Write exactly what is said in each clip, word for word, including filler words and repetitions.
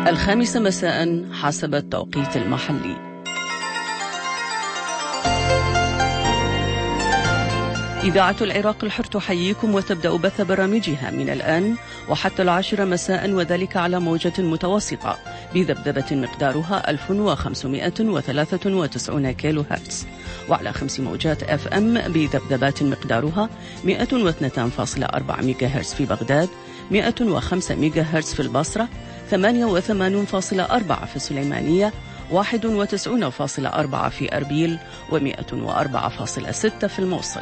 الخامسة مساء حسب التوقيت المحلي. إذاعة العراق الحر تحييكم وتبدأ بث برامجها من الآن وحتى العاشرة مساء، وذلك على موجة متوسطة بذبذبة مقدارها ألف وخمسمائة وثلاثة وتسعين كيلو هرتز، وعلى خمس موجات اف ام بذبذبات مقدارها مائة واثنين فاصلة أربعة ميجا هرتز في بغداد، مائة وخمسة ميجا هرتز في البصرة، ثمانية وثمانين فاصلة أربعة في السليمانية، واحد وتسعين فاصلة أربعة في أربيل، ومائة وأربعة فاصلة ستة في الموصل.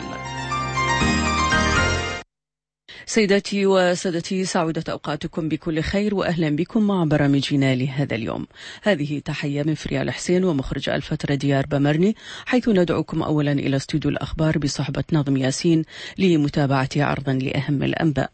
سيداتي وسادتي، سعودة أوقاتكم بكل خير وأهلا بكم مع برامجنا لهذا اليوم. هذه تحية من فريال حسين ومخرج الفترة ديار بمرني، حيث ندعوكم أولا إلى استوديو الأخبار بصحبة ناظم ياسين لمتابعة عرضا لأهم الأنباء.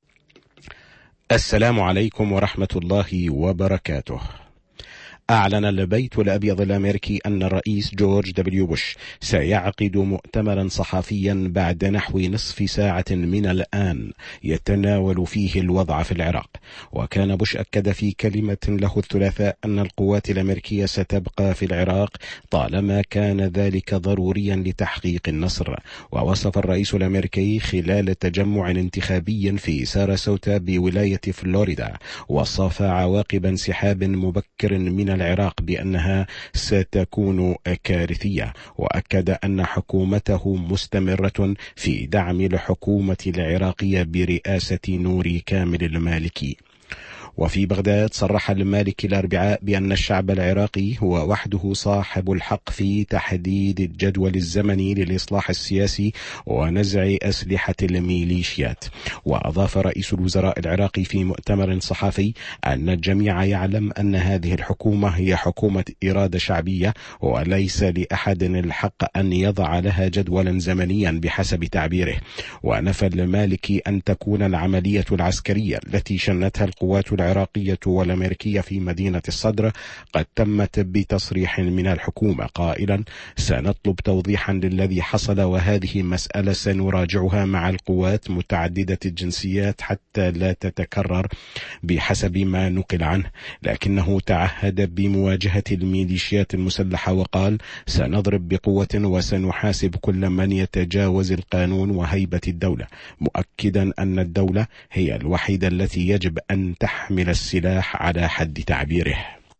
السلام عليكم ورحمة الله وبركاته. أعلن البيت الأبيض الأمريكي أن الرئيس جورج دبليو بوش سيعقد مؤتمرا صحفيا بعد نحو نصف ساعة من الآن يتناول فيه الوضع في العراق. وكان بوش أكد في كلمة له الثلاثاء أن القوات الأمريكية ستبقى في العراق طالما كان ذلك ضروريا لتحقيق النصر. ووصف الرئيس الأمريكي خلال تجمع انتخابي في ساراسوتا بولاية فلوريدا وصف عواقب انسحاب مبكر من العراق بأنها ستكون كارثية، وأكد أن حكومته مستمرة في دعم الحكومة العراقية برئاسة نوري كامل المالكي. وفي بغداد صرح المالكي الأربعاء بأن الشعب العراقي هو وحده صاحب الحق في تحديد الجدول الزمني للإصلاح السياسي ونزع أسلحة الميليشيات. وأضاف رئيس الوزراء العراقي في مؤتمر صحفي أن الجميع يعلم أن هذه الحكومة هي حكومة إرادة شعبية وليس لأحد الحق أن يضع لها جدولا زمنيا بحسب تعبيره. ونفى المالكي أن تكون العملية العسكرية التي شنتها القوات العراقية والأمريكية في مدينة الصدر قد تمت بتصريح من الحكومة، قائلا: سنطلب توضيحا للذي حصل، وهذه مسألة سنراجعها مع القوات متعددة الجنسيات حتى لا تتكرر بحسب ما نقل عنه. لكنه تعهد بمواجهة الميليشيات المسلحة وقال: سنضرب بقوة وسنحاسب كل من يتجاوز القانون وهيبة الدولة، مؤكدا أن الدولة هي الوحيدة التي يجب أن تحمل السلاح على حد تعبيره.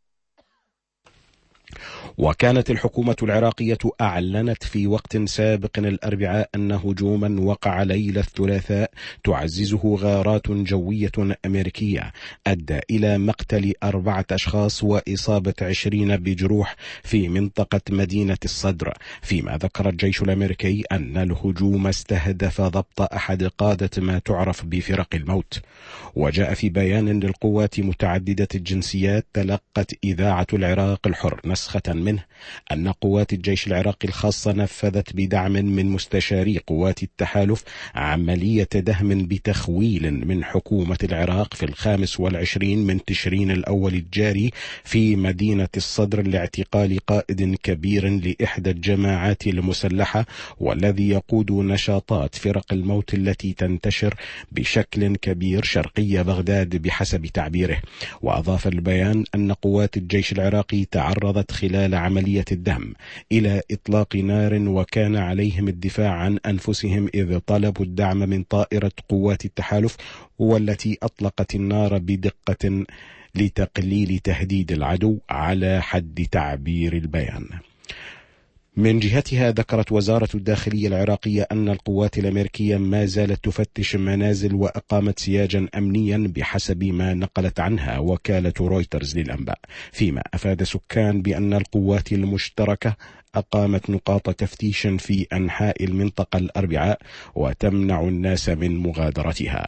وكانت الحكومة العراقية أعلنت في وقت سابق الأربعاء أن هجوما وقع ليلة الثلاثاء تعززه غارات جوية أمريكية أدى إلى مقتل أربعة أشخاص وإصابة عشرين بجروح في منطقة مدينة الصدر، فيما ذكر الجيش الأمريكي أن الهجوم استهدف ضبط أحد قادة ما تعرف بفرق الموت. وجاء في بيان للقوات متعددة الجنسيات تلقت إذاعة العراق الحر نسخة منه أن قوات الجيش العراقي الخاصة نفذت بدعم من مستشاري قوات التحالف عملية دهم بتخويل من حكومة العراق في الخامس والعشرين من تشرين الأول الجاري في مدينة الصدر لاعتقال قائد كبير لإحدى الجماعات المسلحة والذي يقود نشاطات فرق الموت التي تنتشر بشكل كبير شرقي بغداد بحسب تعبيره. وأضاف البيان أن قوات الجيش العراقي تعرضت خلال عملية الدهم إلى إطلاق نار وكان عليهم الدفاع عن أنفسهم إذ طلبوا الدعم من طائرة قوات التحالف والتي أطلقت النار بدقة لتقليل تهديد العدو على حد تعبير البيان. من جهتها ذكرت وزارة الداخلية العراقية أن القوات الأمريكية ما زالت تفتش منازل وأقامت سياجا أمنيا بحسب ما نقلت عنها وكالة رويترز للأنباء، فيما أفاد سكان بأن القوات المشتركة أقامت نقاط تفتيش في أنحاء المنطقة الأربعاء وتمنع الناس من مغادرتها.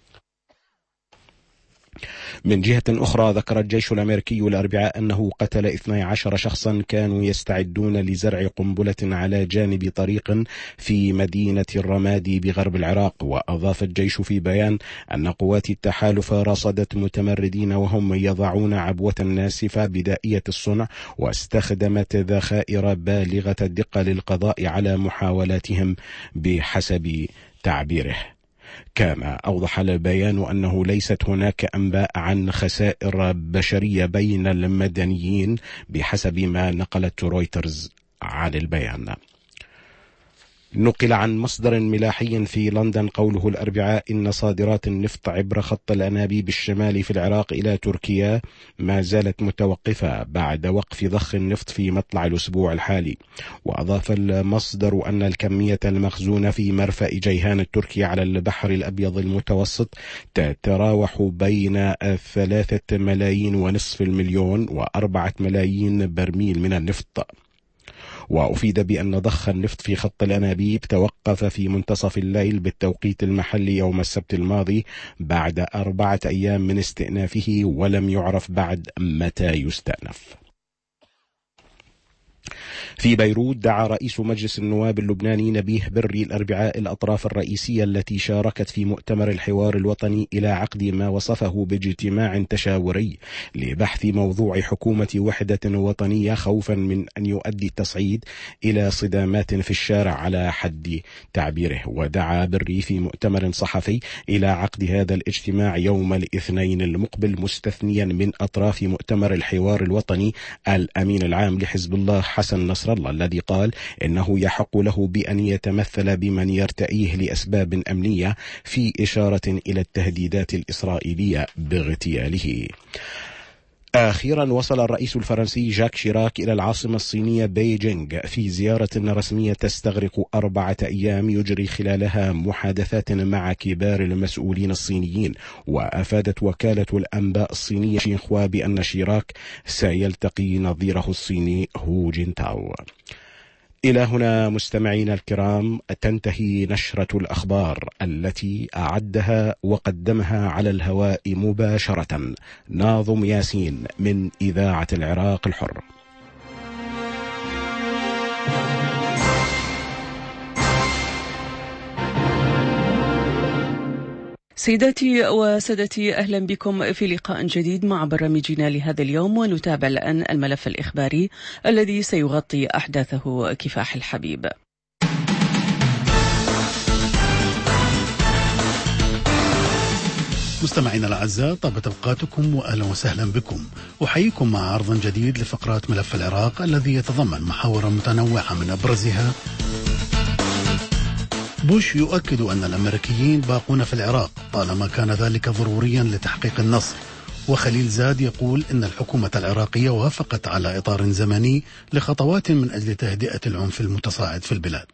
من جهة أخرى ذكر الجيش الأمريكي الأربعاء أنه قتل اثني عشر شخصا كانوا يستعدون لزرع قنبلة على جانب طريق في مدينة الرمادي بغرب العراق. وأضاف الجيش في بيان أن قوات التحالف رصدت متمردين وهم يضعون عبوة ناسفة بدائية الصنع واستخدمت ذخائر بالغة الدقة للقضاء على محاولاتهم بحسب تعبيره. كما أوضح البيان أنه ليست هناك أنباء عن خسائر بشرية بين المدنيين بحسب ما نقلت رويترز عن البيان. نقل عن مصدر ملاحي في لندن قوله الأربعاء إن صادرات النفط عبر خط الأنابيب الشمالي في العراق إلى تركيا ما زالت متوقفة بعد وقف ضخ النفط في مطلع الأسبوع الحالي. وأضاف المصدر أن الكمية المخزونة في مرفأ جيهان التركي على البحر الأبيض المتوسط تتراوح بين ثلاثة ملايين ونصف المليون وأربعة ملايين برميل من النفط. وأفيد بأن ضخ النفط في خط الأنابيب توقف في منتصف الليل بالتوقيت المحلي يوم السبت الماضي بعد أربعة أيام من استئنافه، ولم يعرف بعد متى يستأنف. في بيروت دعا رئيس مجلس النواب اللبناني نبيه بري الأربعاء الأطراف الرئيسية التي شاركت في مؤتمر الحوار الوطني إلى عقد ما وصفه باجتماع تشاوري لبحث موضوع حكومة وحدة وطنية، خوفا من أن يؤدي التصعيد إلى صدامات في الشارع على حد تعبيره. ودعا بري في مؤتمر صحفي إلى عقد هذا الاجتماع يوم الاثنين المقبل، مستثنيا من أطراف مؤتمر الحوار الوطني الأمين العام لحزب الله حسن نصر الله، الذي قال إنه يحق له بأن يتمثل بمن يرتئيه لأسباب أمنية، في إشارة إلى التهديدات الإسرائيلية باغتياله. أخيرا وصل الرئيس الفرنسي جاك شيراك إلى العاصمة الصينية بيجينغ في زيارة رسمية تستغرق أربعة أيام يجري خلالها محادثات مع كبار المسؤولين الصينيين. وأفادت وكالة الأنباء الصينية شينخوا بأن شيراك سيلتقي نظيره الصيني هو جينتاو. إلى هنا مستمعينا الكرام تنتهي نشرة الأخبار التي أعدها وقدمها على الهواء مباشرة ناظم ياسين من إذاعة العراق الحر. سيداتي وسادتي، أهلا بكم في لقاء جديد مع برامجنا لهذا اليوم، ونتابع الآن الملف الإخباري الذي سيغطي أحداثه كفاح الحبيب. مستمعينا الأعزاء، طابت أوقاتكم وأهلا وسهلا بكم. أحييكم مع عرض جديد لفقرات ملف العراق الذي يتضمن محاور متنوعة من أبرزها: بوش يؤكد أن الأمريكيين باقون في العراق طالما كان ذلك ضروريا لتحقيق النصر. وخليل زاد يقول إن الحكومة العراقية وافقت على إطار زمني لخطوات من أجل تهدئة العنف المتصاعد في البلاد.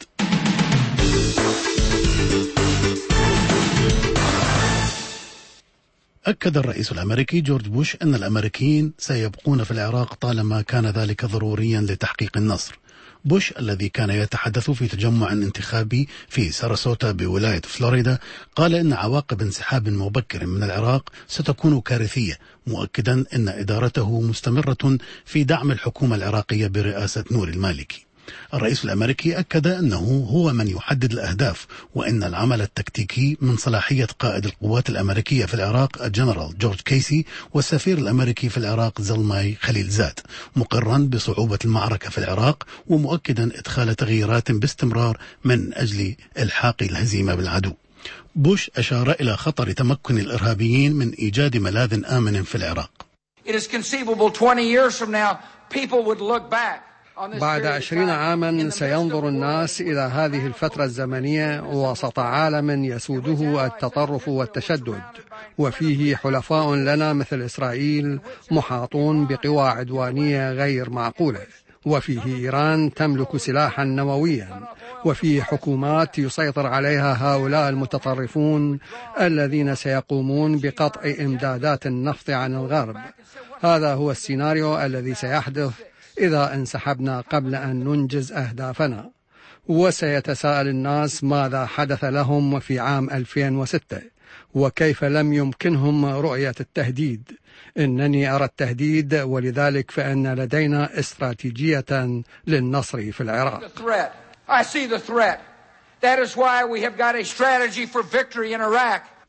أكد الرئيس الأمريكي جورج بوش أن الأمريكيين سيبقون في العراق طالما كان ذلك ضروريا لتحقيق النصر. بوش الذي كان يتحدث في تجمع انتخابي في ساراسوتا بولاية فلوريدا قال إن عواقب انسحاب مبكر من العراق ستكون كارثية، مؤكدا أن إدارته مستمرة في دعم الحكومة العراقية برئاسة نور المالكي. الرئيس الأمريكي أكد أنه هو من يحدد الأهداف، وأن العمل التكتيكي من صلاحية قائد القوات الأمريكية في العراق الجنرال جورج كيسي والسفير الأمريكي في العراق زلماي خليل زاد، مقرا بصعوبة المعركة في العراق ومؤكدا إدخال تغييرات باستمرار من أجل إلحاق الهزيمة بالعدو. بوش أشار إلى خطر تمكن الإرهابيين من إيجاد ملاذ آمن في العراق. It is conceivable twenty years from now people would look back. بعد عشرين عاما سينظر الناس إلى هذه الفترة الزمنية وسط عالم يسوده التطرف والتشدد، وفيه حلفاء لنا مثل إسرائيل محاطون بقوى عدوانية غير معقولة، وفيه إيران تملك سلاحا نوويا، وفيه حكومات يسيطر عليها هؤلاء المتطرفون الذين سيقومون بقطع إمدادات النفط عن الغرب. هذا هو السيناريو الذي سيحدث إذا انسحبنا قبل أن ننجز أهدافنا. وسيتساءل الناس ماذا حدث لهم في عام ألفين وستة وكيف لم يمكنهم رؤية التهديد. إنني أرى التهديد، ولذلك فإن لدينا استراتيجية للنصر في العراق.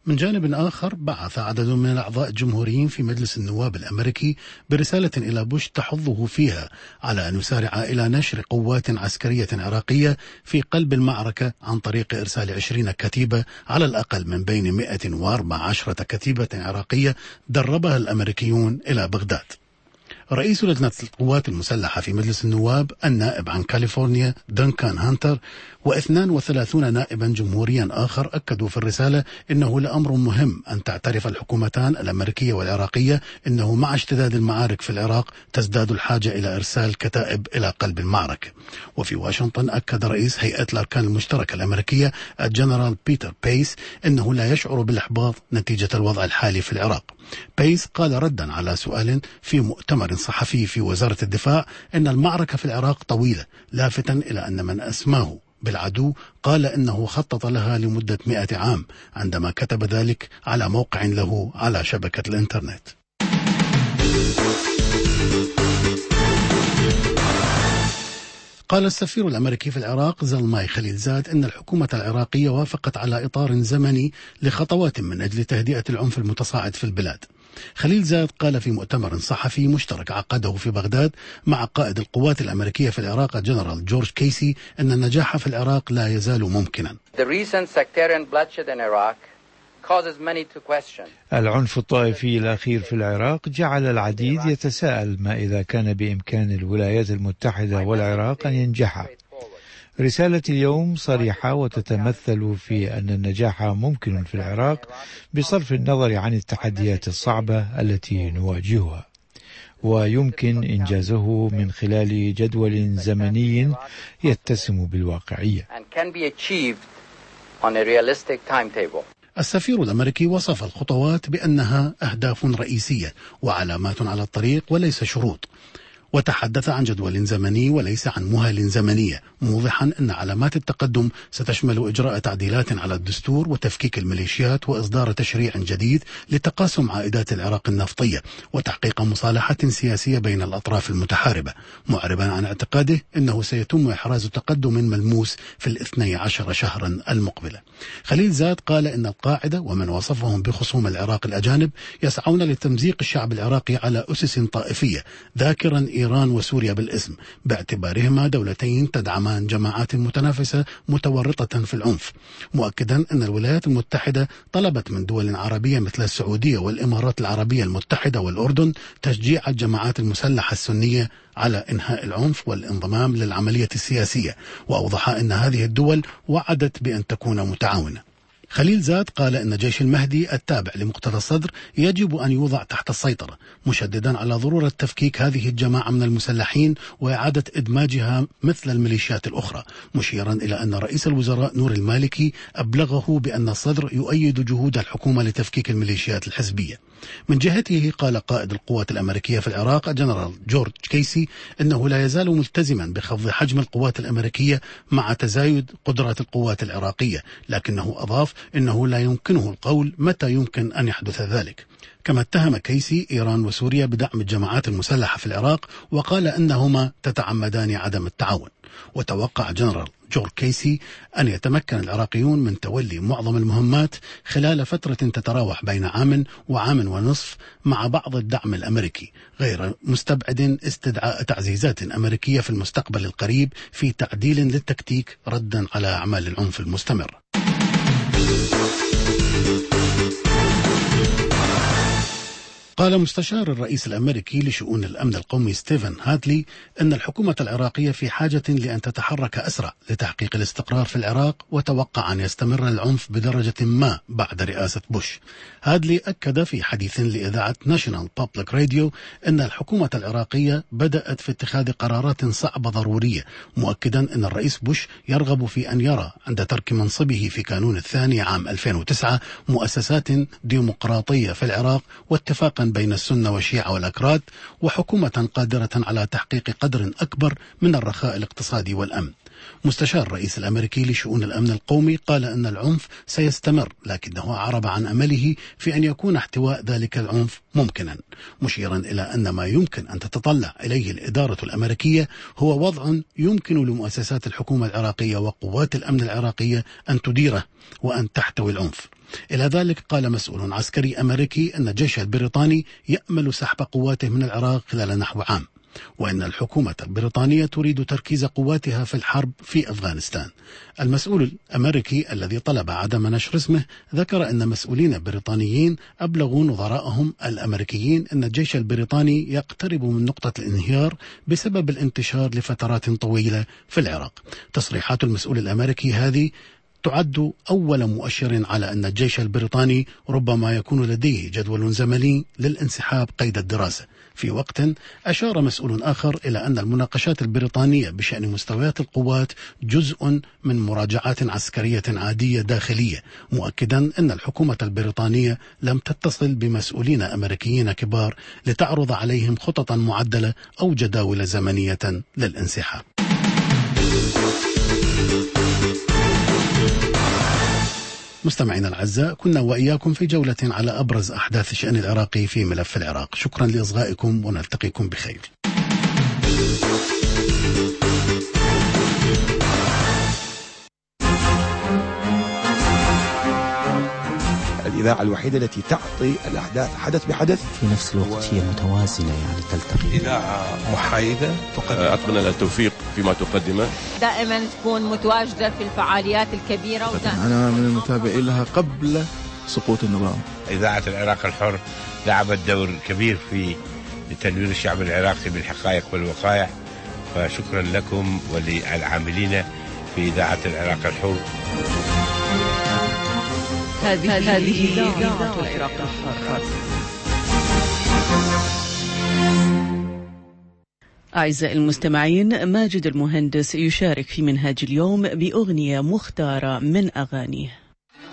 من جانب آخر، بعث عدد من الأعضاء الجمهوريين في مجلس النواب الأمريكي برسالة إلى بوش تحضه فيها على أن يسارع إلى نشر قوات عسكرية عراقية في قلب المعركة عن طريق إرسال عشرين كتيبة على الأقل من بين مئة وأربع عشرة كتيبة عراقية دربها الأمريكيون إلى بغداد. رئيس لجنة القوات المسلحة في مجلس النواب النائب عن كاليفورنيا دنكان هانتر واثنان وثلاثون نائبا جمهوريا آخر أكدوا في الرسالة إنه لأمر مهم أن تعترف الحكومتان الأمريكية والعراقية إنه مع اشتداد المعارك في العراق تزداد الحاجة إلى إرسال كتائب إلى قلب المعركة. وفي واشنطن أكد رئيس هيئة الأركان المشتركة الأمريكية الجنرال بيتر بيس إنه لا يشعر بالإحباط نتيجة الوضع الحالي في العراق. بيس قال ردا على سؤال في مؤتمر صحفي في وزارة الدفاع إن المعركة في العراق طويلة، لافتا إلى أن من أسماه بالعدو قال إنه خطط لها لمدة مئة عام، عندما كتب ذلك على موقع له على شبكة الإنترنت. قال السفير الأمريكي في العراق زلماي خليلزاد إن الحكومة العراقية وافقت على إطار زمني لخطوات من أجل تهدئة العنف المتصاعد في البلاد. خليلزاد قال في مؤتمر صحفي مشترك عقده في بغداد مع قائد القوات الأمريكية في العراق الجنرال جورج كيسي أن النجاح في العراق لا يزال ممكنا. العنف الطائفي الأخير في العراق جعل العديد يتساءل ما إذا كان بإمكان الولايات المتحدة والعراق أن ينجحا. رسالة اليوم صريحة وتتمثل في أن النجاح ممكن في العراق بصرف النظر عن التحديات الصعبة التي نواجهها، ويمكن إنجازه من خلال جدول زمني يتسم بالواقعية. السفير الأمريكي وصف الخطوات بأنها أهداف رئيسية وعلامات على الطريق وليس شروط، وتحدث عن جدول زمني وليس عن مهل زمنية، موضحا أن علامات التقدم ستشمل إجراء تعديلات على الدستور وتفكيك الميليشيات وإصدار تشريع جديد لتقاسم عائدات العراق النفطية وتحقيق مصالحة سياسية بين الأطراف المتحاربة، معربا عن اعتقاده أنه سيتم إحراز تقدم ملموس في الاثني عشر شهرا المقبلة. خليلزاد قال إن القاعدة ومن وصفهم بخصوم العراق الأجانب يسعون لتمزيق الشعب العراقي على أسس طائفية، ذاكرا إيران وسوريا بالاسم باعتبارهما دولتين تدعمان جماعات متنافسة متورطة في العنف، مؤكدا أن الولايات المتحدة طلبت من دول عربية مثل السعودية والإمارات العربية المتحدة والأردن تشجيع الجماعات المسلحة السنية على إنهاء العنف والانضمام للعملية السياسية، وأوضح أن هذه الدول وعدت بأن تكون متعاونة. خليلزاد قال إن جيش المهدي التابع لمقتدى الصدر يجب أن يوضع تحت السيطرة، مشددا على ضرورة تفكيك هذه الجماعة من المسلحين وإعادة إدماجها مثل الميليشيات الأخرى، مشيرا إلى أن رئيس الوزراء نور المالكي أبلغه بأن الصدر يؤيد جهود الحكومة لتفكيك الميليشيات الحزبية. من جهته قال قائد القوات الأمريكية في العراق الجنرال جورج كيسي إنه لا يزال ملتزما بخفض حجم القوات الأمريكية مع تزايد قدرات القوات العراقية، لكنه أضاف إنه لا يمكنه القول متى يمكن أن يحدث ذلك. كما اتهم كيسي إيران وسوريا بدعم الجماعات المسلحة في العراق، وقال أنهما تتعمدان عدم التعاون. وتوقع جنرال جورج كيسي أن يتمكن العراقيون من تولي معظم المهمات خلال فترة تتراوح بين عام وعام ونصف مع بعض الدعم الأمريكي، غير مستبعد استدعاء تعزيزات أمريكية في المستقبل القريب في تعديل للتكتيك ردا على أعمال العنف المستمر. قال مستشار الرئيس الأمريكي لشؤون الأمن القومي ستيفن هادلي أن الحكومة العراقية في حاجة لأن تتحرك أسرع لتحقيق الاستقرار في العراق، وتوقع أن يستمر العنف بدرجة ما بعد رئاسة بوش. هادلي أكد في حديث لإذاعة ناشونال بابليك راديو أن الحكومة العراقية بدأت في اتخاذ قرارات صعبة ضرورية، مؤكدا أن الرئيس بوش يرغب في أن يرى عند ترك منصبه في كانون الثاني عام ألفين وتسعة مؤسسات ديمقراطية في العراق واتفاقا بين السنة والشيعة والأكراد، وحكومة قادرة على تحقيق قدر أكبر من الرخاء الاقتصادي والأمن. مستشار الرئيس الأمريكي لشؤون الأمن القومي قال أن العنف سيستمر، لكنه أعرب عن أمله في أن يكون احتواء ذلك العنف ممكنا، مشيرا إلى أن ما يمكن أن تتطلع إليه الإدارة الأمريكية هو وضع يمكن لمؤسسات الحكومة العراقية وقوات الأمن العراقية أن تديره وأن تحتوي العنف. إلى ذلك قال مسؤول عسكري أمريكي أن الجيش البريطاني يأمل سحب قواته من العراق خلال نحو عام، وأن الحكومة البريطانية تريد تركيز قواتها في الحرب في أفغانستان. المسؤول الأمريكي الذي طلب عدم نشر اسمه ذكر أن مسؤولين بريطانيين أبلغوا نظرائهم الأمريكيين أن الجيش البريطاني يقترب من نقطة الانهيار بسبب الانتشار لفترات طويلة في العراق. تصريحات المسؤول الأمريكي هذه تعد أول مؤشر على أن الجيش البريطاني ربما يكون لديه جدول زمني للانسحاب قيد الدراسة، في وقت أشار مسؤول آخر إلى أن المناقشات البريطانية بشأن مستويات القوات جزء من مراجعات عسكرية عادية داخلية، مؤكدا أن الحكومة البريطانية لم تتصل بمسؤولين أمريكيين كبار لتعرض عليهم خططا معدلة أو جداول زمنية للانسحاب. مستمعينا الأعزاء، كنا وإياكم في جولة على أبرز أحداث الشأن العراقي في ملف العراق. شكرا لإصغائكم ونلتقيكم بخير. الإذاعة الوحيدة التي تعطي الأحداث حدث بحدث في نفس الوقت هي متوازنة، يعني تلتقي. إذاعة محايدة أتمنى لها التوفيق فيما تقدمه، دائما تكون متواجدة في الفعاليات الكبيرة. أنا من المتابعين لها قبل سقوط النظام. إذاعة العراق الحر لعبت دور كبير في تنوير الشعب العراقي بالحقائق والوقائع، فشكرا لكم وللعاملين في إذاعة العراق الحر. هذه هذه إذاعة العراق الحر. أعزائي المستمعين، ماجد المهندس يشارك في منهاج اليوم بأغنية مختارة من أغانيه.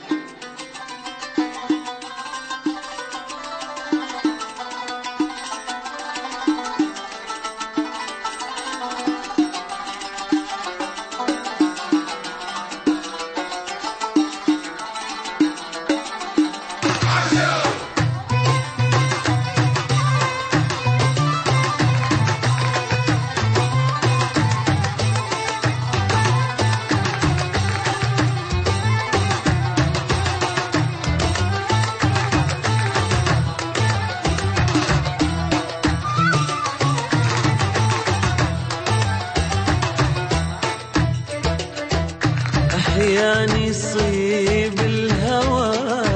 أحياني يصيب الهوى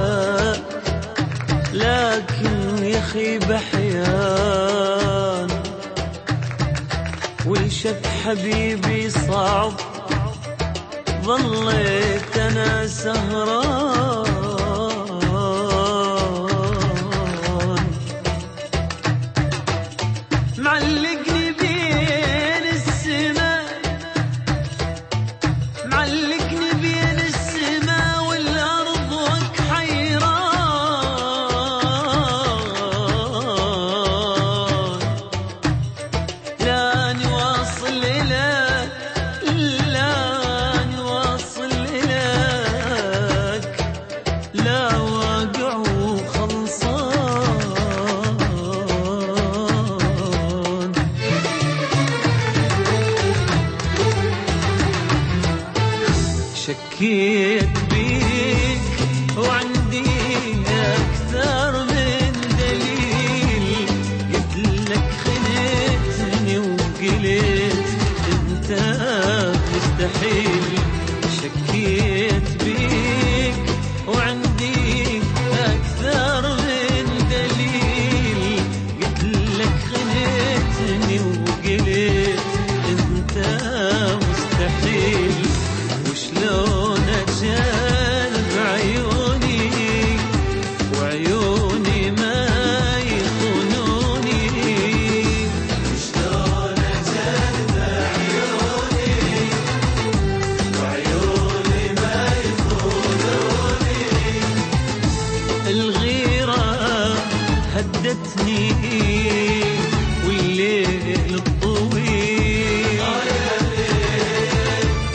لكن يخيب أحيان، وشك حبيبي صعب ظليت أنا سهران، معلقني بين السماء معلقني بين السماء والأرض وك حيران، لاني واصل إليك لاني واصل إليك، لا واقع وخلصان، شكيت بيك وعندي أكثر من دليل، قلت لك خنتني وقلت انت مستحيل، شكيت بيك وعندي أكثر من دليل، قلت لك خنتني وقلت انت مستحيل، وشلون أجلب عيوني وعيوني ما يخونوني، وشلون أجلب عيوني وعيوني ما يخونوني، الغيرة هدتني والليل الطويل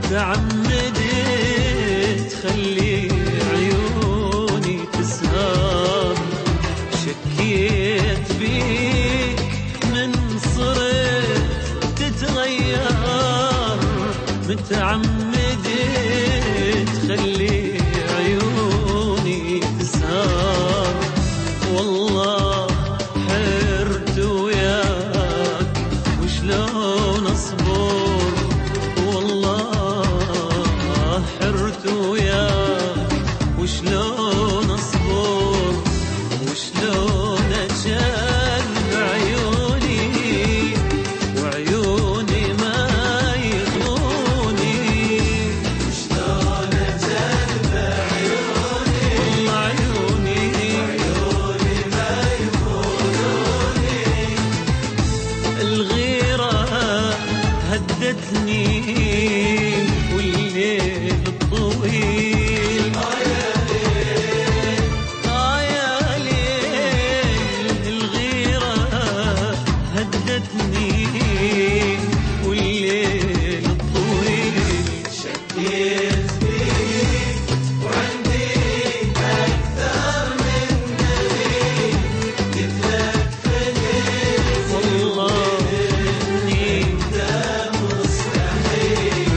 متعمد تخلي عيوني تسهر، شكيت بيك من صرت تتغير، متعمد تخلي عيوني تسهر، والله حرت وياك وشلون اصبر، والله حرت وياك وشلون اصبر، وشلون اجلب عيوني وعيوني ما يغنوني، وشلون اجلب عيوني والله عيوني وعيوني ما يغنوني، الغيرة هدتني والليل الطويل، آه يا ليل آه يا ليل، الغيرة هدتني والليل الطويل، شكيت فيك وعندي أكثر من دليل، قلت لك فديت والله إني ده مستحيل.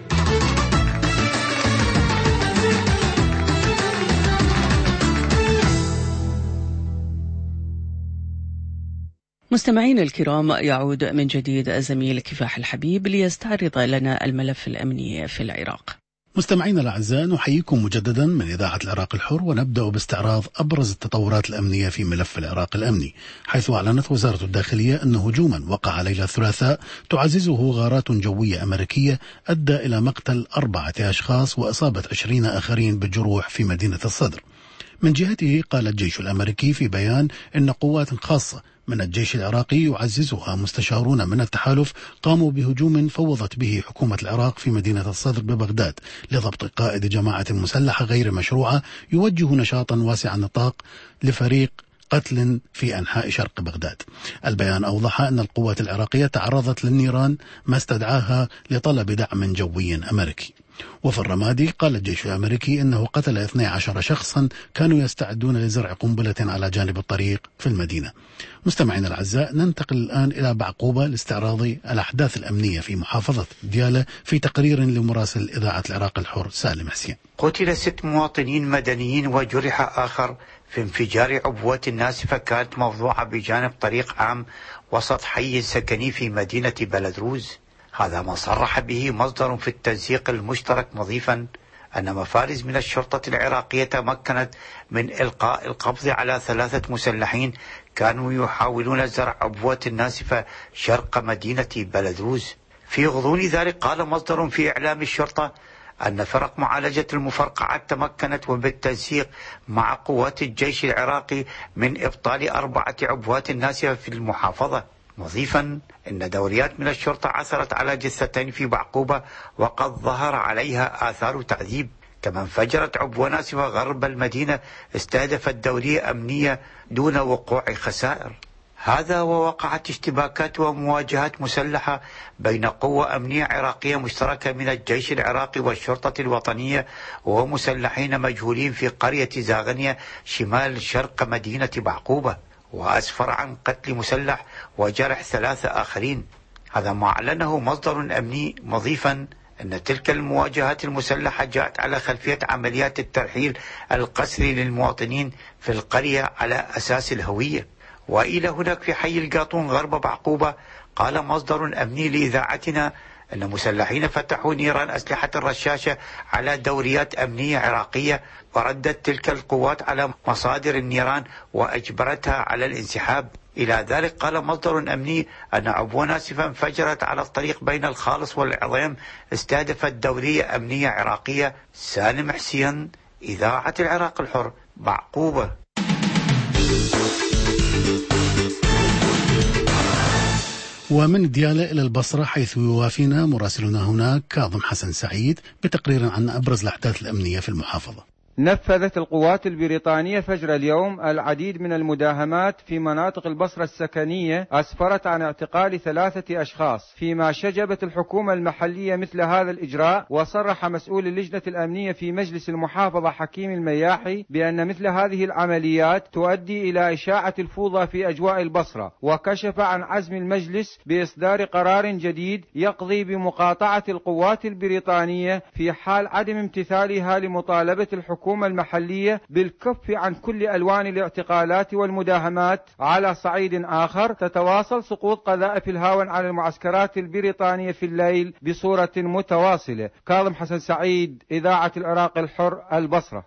مستمعينا الكرام، يعود من جديد الزميل كفاح الحبيب ليستعرض لنا الملف الأمني في العراق. مستمعينا الأعزاء، نحييكم مجددا من إذاعة العراق الحر، ونبدأ باستعراض أبرز التطورات الأمنية في ملف العراق الأمني، حيث أعلنت وزارة الداخلية أن هجوما وقع ليلة الثلاثاء تعززه غارات جوية أمريكية أدى إلى مقتل أربعة أشخاص وإصابة عشرين آخرين بالجروح في مدينة الصدر. من جهته قال الجيش الأمريكي في بيان أن قوات خاصة من الجيش العراقي يعززها مستشارون من التحالف قاموا بهجوم فوضت به حكومة العراق في مدينة الصدر ببغداد لضبط قائد جماعة مسلحة غير مشروعة يوجه نشاطا واسع النطاق لفريق قتل في أنحاء شرق بغداد. البيان أوضح أن القوات العراقية تعرضت للنيران ما استدعاها لطلب دعم جوي أمريكي. وفي الرمادي قال الجيش الأمريكي أنه قتل اثني عشر شخصا كانوا يستعدون لزرع قنبلة على جانب الطريق في المدينة. مستمعينا الأعزاء، ننتقل الآن إلى بعقوبة لاستعراض الأحداث الأمنية في محافظة ديالى في تقرير لمراسل إذاعة العراق الحر سالم حسين. قتل ست مواطنين مدنيين وجرح آخر في انفجار عبوة ناسفة كانت موضوعة بجانب طريق عام وسط حي سكني في مدينة بلدروز. هذا ما صرح به مصدر في التنسيق المشترك، مضيفا أن مفارز من الشرطة العراقية تمكنت من إلقاء القبض على ثلاثة مسلحين كانوا يحاولون زرع عبوة ناسفة شرق مدينة بلدروز. في غضون ذلك قال مصدر في إعلام الشرطة أن فرق معالجة المفرقعات تمكنت وبالتنسيق مع قوات الجيش العراقي من إبطال أربعة عبوات ناسفة في المحافظة، مضيفا أن دوريات من الشرطة عثرت على جثتين في بعقوبة وقد ظهر عليها آثار تعذيب. كما انفجرت عبوة ناسفة غرب المدينة استهدفت دورية أمنية دون وقوع خسائر. هذا ووقعت اشتباكات ومواجهات مسلحة بين قوة أمنية عراقية مشتركة من الجيش العراقي والشرطة الوطنية ومسلحين مجهولين في قرية زاغنية شمال شرق مدينة بعقوبة، وأسفر عن قتل مسلح وجرح ثلاثة آخرين. هذا ما أعلنه مصدر أمني، مضيفا أن تلك المواجهات المسلحة جاءت على خلفية عمليات الترحيل القسري للمواطنين في القرية على أساس الهوية. وإلى هناك في حي القاطون غرب بعقوبة قال مصدر أمني لإذاعتنا أن مسلحين فتحوا نيران أسلحة الرشاشة على دوريات أمنية عراقية، وردت تلك القوات على مصادر النيران وأجبرتها على الانسحاب. إلى ذلك قال مصدر أمني أن عبوة ناسفة انفجرت على الطريق بين الخالص والعظيم استهدفت دورية أمنية عراقية. سالم حسين، إذاعة العراق الحر، بعقوبة. ومن ديالى إلى البصرة، حيث يوافينا مراسلنا هناك كاظم حسن سعيد بتقرير عن أبرز الأحداث الأمنية في المحافظة. نفذت القوات البريطانية فجر اليوم العديد من المداهمات في مناطق البصرة السكنية أسفرت عن اعتقال ثلاثة أشخاص، فيما شجبت الحكومة المحلية مثل هذا الإجراء. وصرح مسؤول اللجنة الأمنية في مجلس المحافظة حكيم المياحي بأن مثل هذه العمليات تؤدي إلى إشاعة الفوضى في أجواء البصرة، وكشف عن عزم المجلس بإصدار قرار جديد يقضي بمقاطعة القوات البريطانية في حال عدم امتثالها لمطالبة الحكومة الحكومة المحلية بالكف عن كل ألوان الاعتقالات والمداهمات. على صعيد آخر، تتواصل سقوط قذائف الهاون على المعسكرات البريطانية في الليل بصورة متواصلة. كاظم حسن سعيد، إذاعة العراق الحر، البصرة.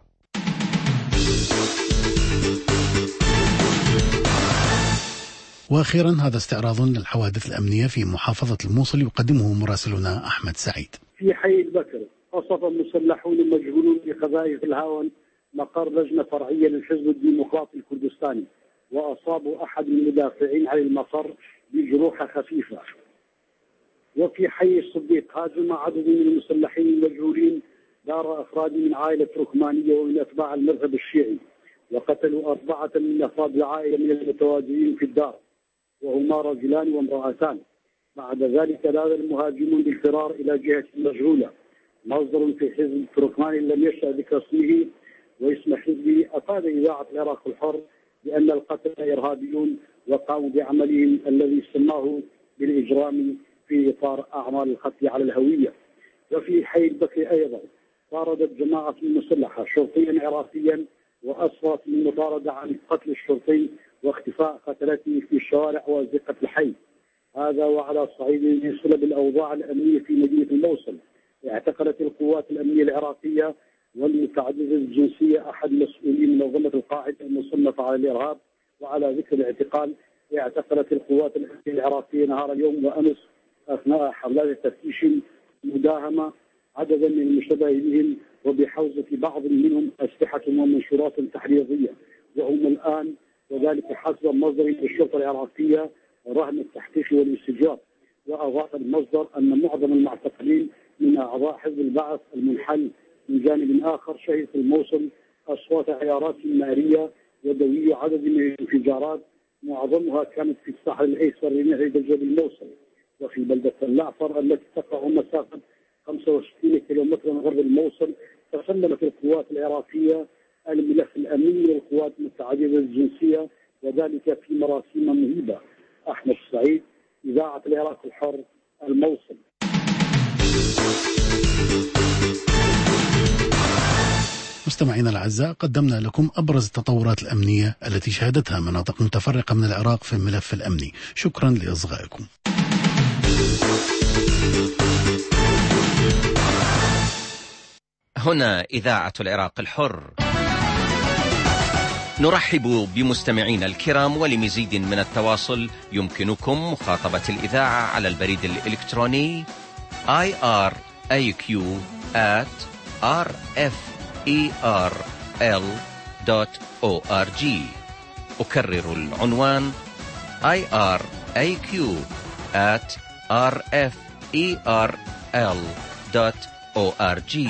وأخيرا هذا استعراض للحوادث الأمنية في محافظة الموصل يقدمه مراسلنا أحمد سعيد. في حي البكر قصف المسلحون المجهولون بقذائف الهاون مقر لجنة فرعية للحزب الديمقراطي الكردستاني، وأصابوا أحد المدافعين عن المقر بجروح خفيفة. وفي حي الصديق هاجم عدد من المسلحين المجهولين دار أفراد من عائلة تركمانية ومن أتباع المذهب الشيعي، وقتلوا أربعة من أفراد العائلة من المتواجدين في الدار، وهما رجلان وامرأتان. بعد ذلك لاذ المهاجمون بالفرار إلى جهة مجهولة. مصدر في حزب تركماني لم يشأ ذكر اسمه واسم حزبه أفاد إذاعة العراق الحر بأن القتلة إرهابيون وقاموا بعملهم الذي سماه بالإجرام في إطار أعمال القتل على الهوية. وفي حي البكر أيضا طاردت جماعة مسلحة شرطيا عراقيا وأسفرت من مطاردة عن قتل الشرطي واختفاء قتلته في الشوارع وأزقة الحي. هذا وعلى صعيد يصل بالأوضاع الأمنية في مدينة الموصل، اعتقلت القوات الأمنية العراقية والمتعددة الجنسية أحد مسؤولين منظمة القاعدة المصنفة على الإرهاب. وعلى ذكر الاعتقال، اعتقلت القوات الأمنية العراقية نهار اليوم وأمس أثناء حملات تفتيش مداهمة عددا من المشتبه بهم وبحوزة بعض منهم أسلحة ومنشورات تحريضية، وهم الآن وذلك حسب مصدر الشرطة العراقية رهن التحقيق والاستجواب. وأضاف المصدر أن معظم المعتقلين من أعضاء حزب البعث المنحل. من جانب آخر، شهدت الموصل أصوات عيارات نارية ودوية عدد من الانفجارات، معظمها كانت في الساحل الأيسر لنهر دجلة الموصل. وفي بلدة الجعفر التي تقع مسافة خمسة وستين كيلومترا غرب الموصل، تسلمت القوات العراقية الملف الأمني للقوات المتعددة الجنسية، وذلك في مراسيم مهيبة. أحمد سعيد، إذاعة العراق الحر، الموصل. مستمعينا الأعزاء، قدمنا لكم أبرز التطورات الأمنية التي شهدتها مناطق متفرقة من العراق في الملف الأمني. شكرا لإصغائكم. هنا إذاعة العراق الحر، نرحب بمستمعينا الكرام، ولمزيد من التواصل يمكنكم مخاطبة الإذاعة على البريد الإلكتروني آي آر إيه كيو آت آر إف إي آر إل دوت أو آر جي. أكرر العنوان آي آر إيه كيو آت آر إف إي آر إل دوت أو آر جي.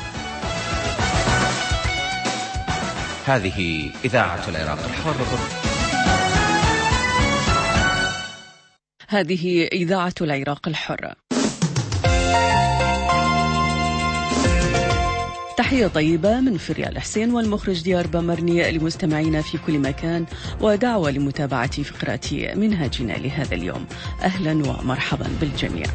هذه إذاعة العراق الحر. هذه إذاعة العراق الحر. تحية طيبة من فريال حسين والمخرج ديار بامرني لمستمعينا في كل مكان، ودعوة لمتابعة فقرات منهاجنا لهذا اليوم. أهلا ومرحبا بالجميع.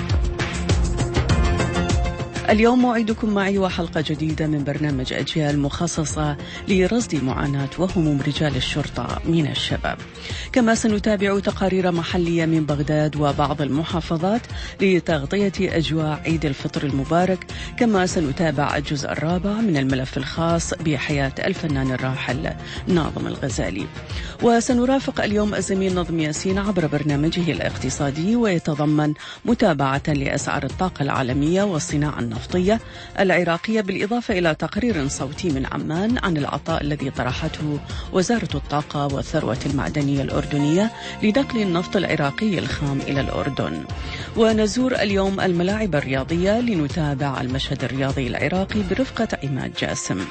اليوم موعدكم معي وحلقة جديدة من برنامج أجيال مخصصة لرصد معاناة وهموم رجال الشرطة من الشباب. كما سنتابع تقارير محلية من بغداد وبعض المحافظات لتغطية أجواء عيد الفطر المبارك. كما سنتابع الجزء الرابع من الملف الخاص بحياة الفنان الراحل ناظم الغزالي. وسنرافق اليوم الزميل نظم ياسين عبر برنامجه الاقتصادي، ويتضمن متابعة لأسعار الطاقة العالمية والصناعة النفطية النفطية العراقية، بالإضافة إلى تقرير صوتي من عمان عن العطاء الذي طرحته وزارة الطاقة والثروة المعدنية الأردنية لنقل النفط العراقي الخام إلى الأردن. ونزور اليوم الملاعب الرياضية لنتابع المشهد الرياضي العراقي برفقة عماد جاسم.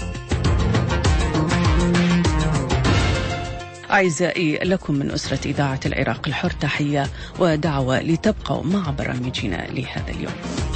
أعزائي، لكم من أسرة إذاعة العراق الحر تحية ودعوة لتبقوا مع برامجنا لهذا اليوم.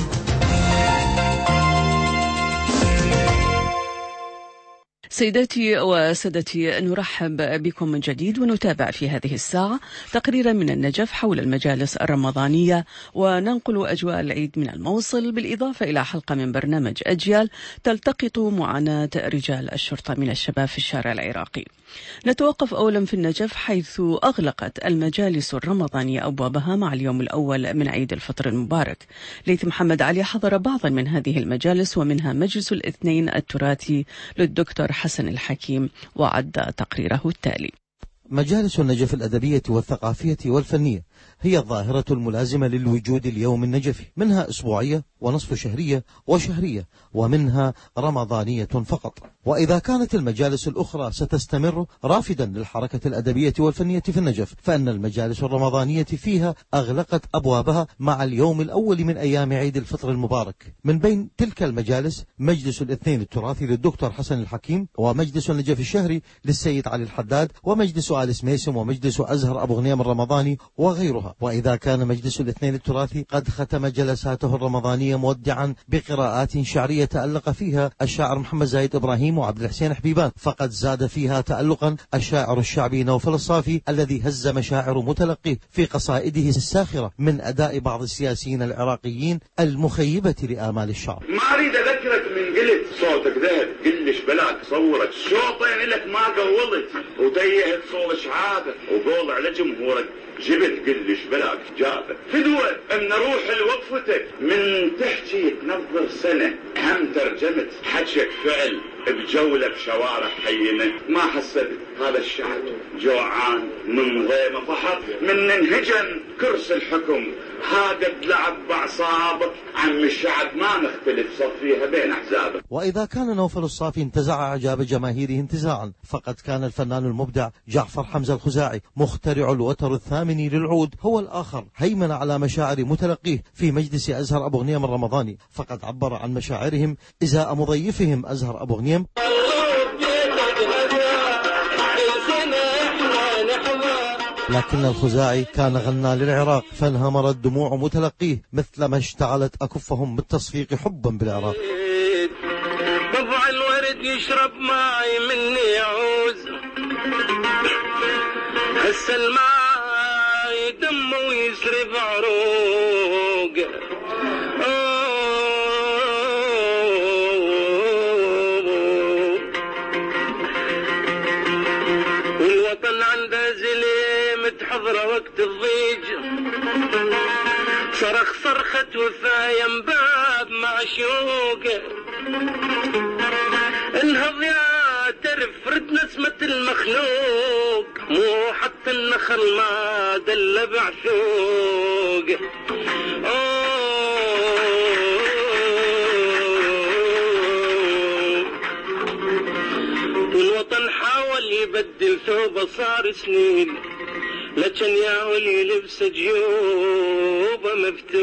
سيداتي وسادتي، نرحب بكم من جديد ونتابع في هذه الساعة تقريرا من النجف حول المجالس الرمضانية، وننقل أجواء العيد من الموصل، بالإضافة إلى حلقة من برنامج أجيال تلتقط معاناة رجال الشرطة من الشباب في الشارع العراقي. نتوقف أولا في النجف، حيث أغلقت المجالس الرمضانية أبوابها مع اليوم الأول من عيد الفطر المبارك. ليث محمد علي حضر بعضا من هذه المجالس، ومنها مجلس الاثنين التراثي للدكتور حسن الحكيم، وعد تقريره التالي. مجالس النجف الأدبية والثقافية والفنية هي الظاهرة الملازمة للوجود اليوم النجفي، منها أسبوعية ونصف شهرية وشهرية، ومنها رمضانية فقط. وإذا كانت المجالس الأخرى ستستمر رافدا للحركة الأدبية والفنية في النجف، فإن المجالس الرمضانية فيها أغلقت أبوابها مع اليوم الأول من أيام عيد الفطر المبارك. من بين تلك المجالس مجلس الاثنين التراثي للدكتور حسن الحكيم، ومجلس النجف الشهري للسيد علي الحداد، ومجلس آل سميسم، ومجلس أزهر أبو غنيم الرمضاني وغيرها. وإذا كان مجلس الاثنين التراثي قد ختم جلساته الرمضانية مودعا بقراءات شعرية تألق فيها الشاعر محمد زايد إبراهيم وعبد الحسين حبيبان، فقد زاد فيها تألقا الشاعر الشعبي نوفل الصافي، الذي هز مشاعر متلقيه في قصائده الساخرة من أداء بعض السياسيين العراقيين المخيبة لآمال الشعب. ما أريد أذكرك من قلت صوتك ذهب، قلش بلاك صورك شوطين لك ما قولت، وضيعت صوت شعابك وقول على جمهورك جبت قلش بلاك جابك. فدوة ان روح لوقفتك من تحكي تنظر سنة، هم ترجمت حكيك فعل بجولة بشوارع حينة. ما حسبت هذا الشعب جوعان من غيمة فحط من انهجم كرسي الحكم، هاقد لعب بأعصابك عم الشعب ما نختلف صفيها بين أحزابك. وإذا كان نوفل الصافي انتزع إعجاب جماهيره انتزاعا، فقد كان الفنان المبدع جعفر حمزة الخزاعي مخترع الوتر الثامن للعود هو الآخر هيمن على مشاعر متلقيه في مجلس أزهر أبو غنيم الرمضاني، فقد عبر عن مشاعرهم إزاء مضيفهم أزهر أبو غنيم. لكن الخزاعي كان غنى للعراق فانهمرت دموع متلقيه مثلما اشتعلت أكفهم بالتصفيق حبا بالعراق. بضع الورد يشرب ماي مني يعوز، هسه الماي دمه ويسري بعروق. والوطن عنده زليم تحضره وقت الضيج، صرخ صرخة وفايا باب معشوقه. انهض يا ترف رد نسمة المخلوق، مو حتى النخل ما دل بعشوقه. والوطن حاول يبدل ثوبه صار سنين، لكن يا ولي لبس جيوبه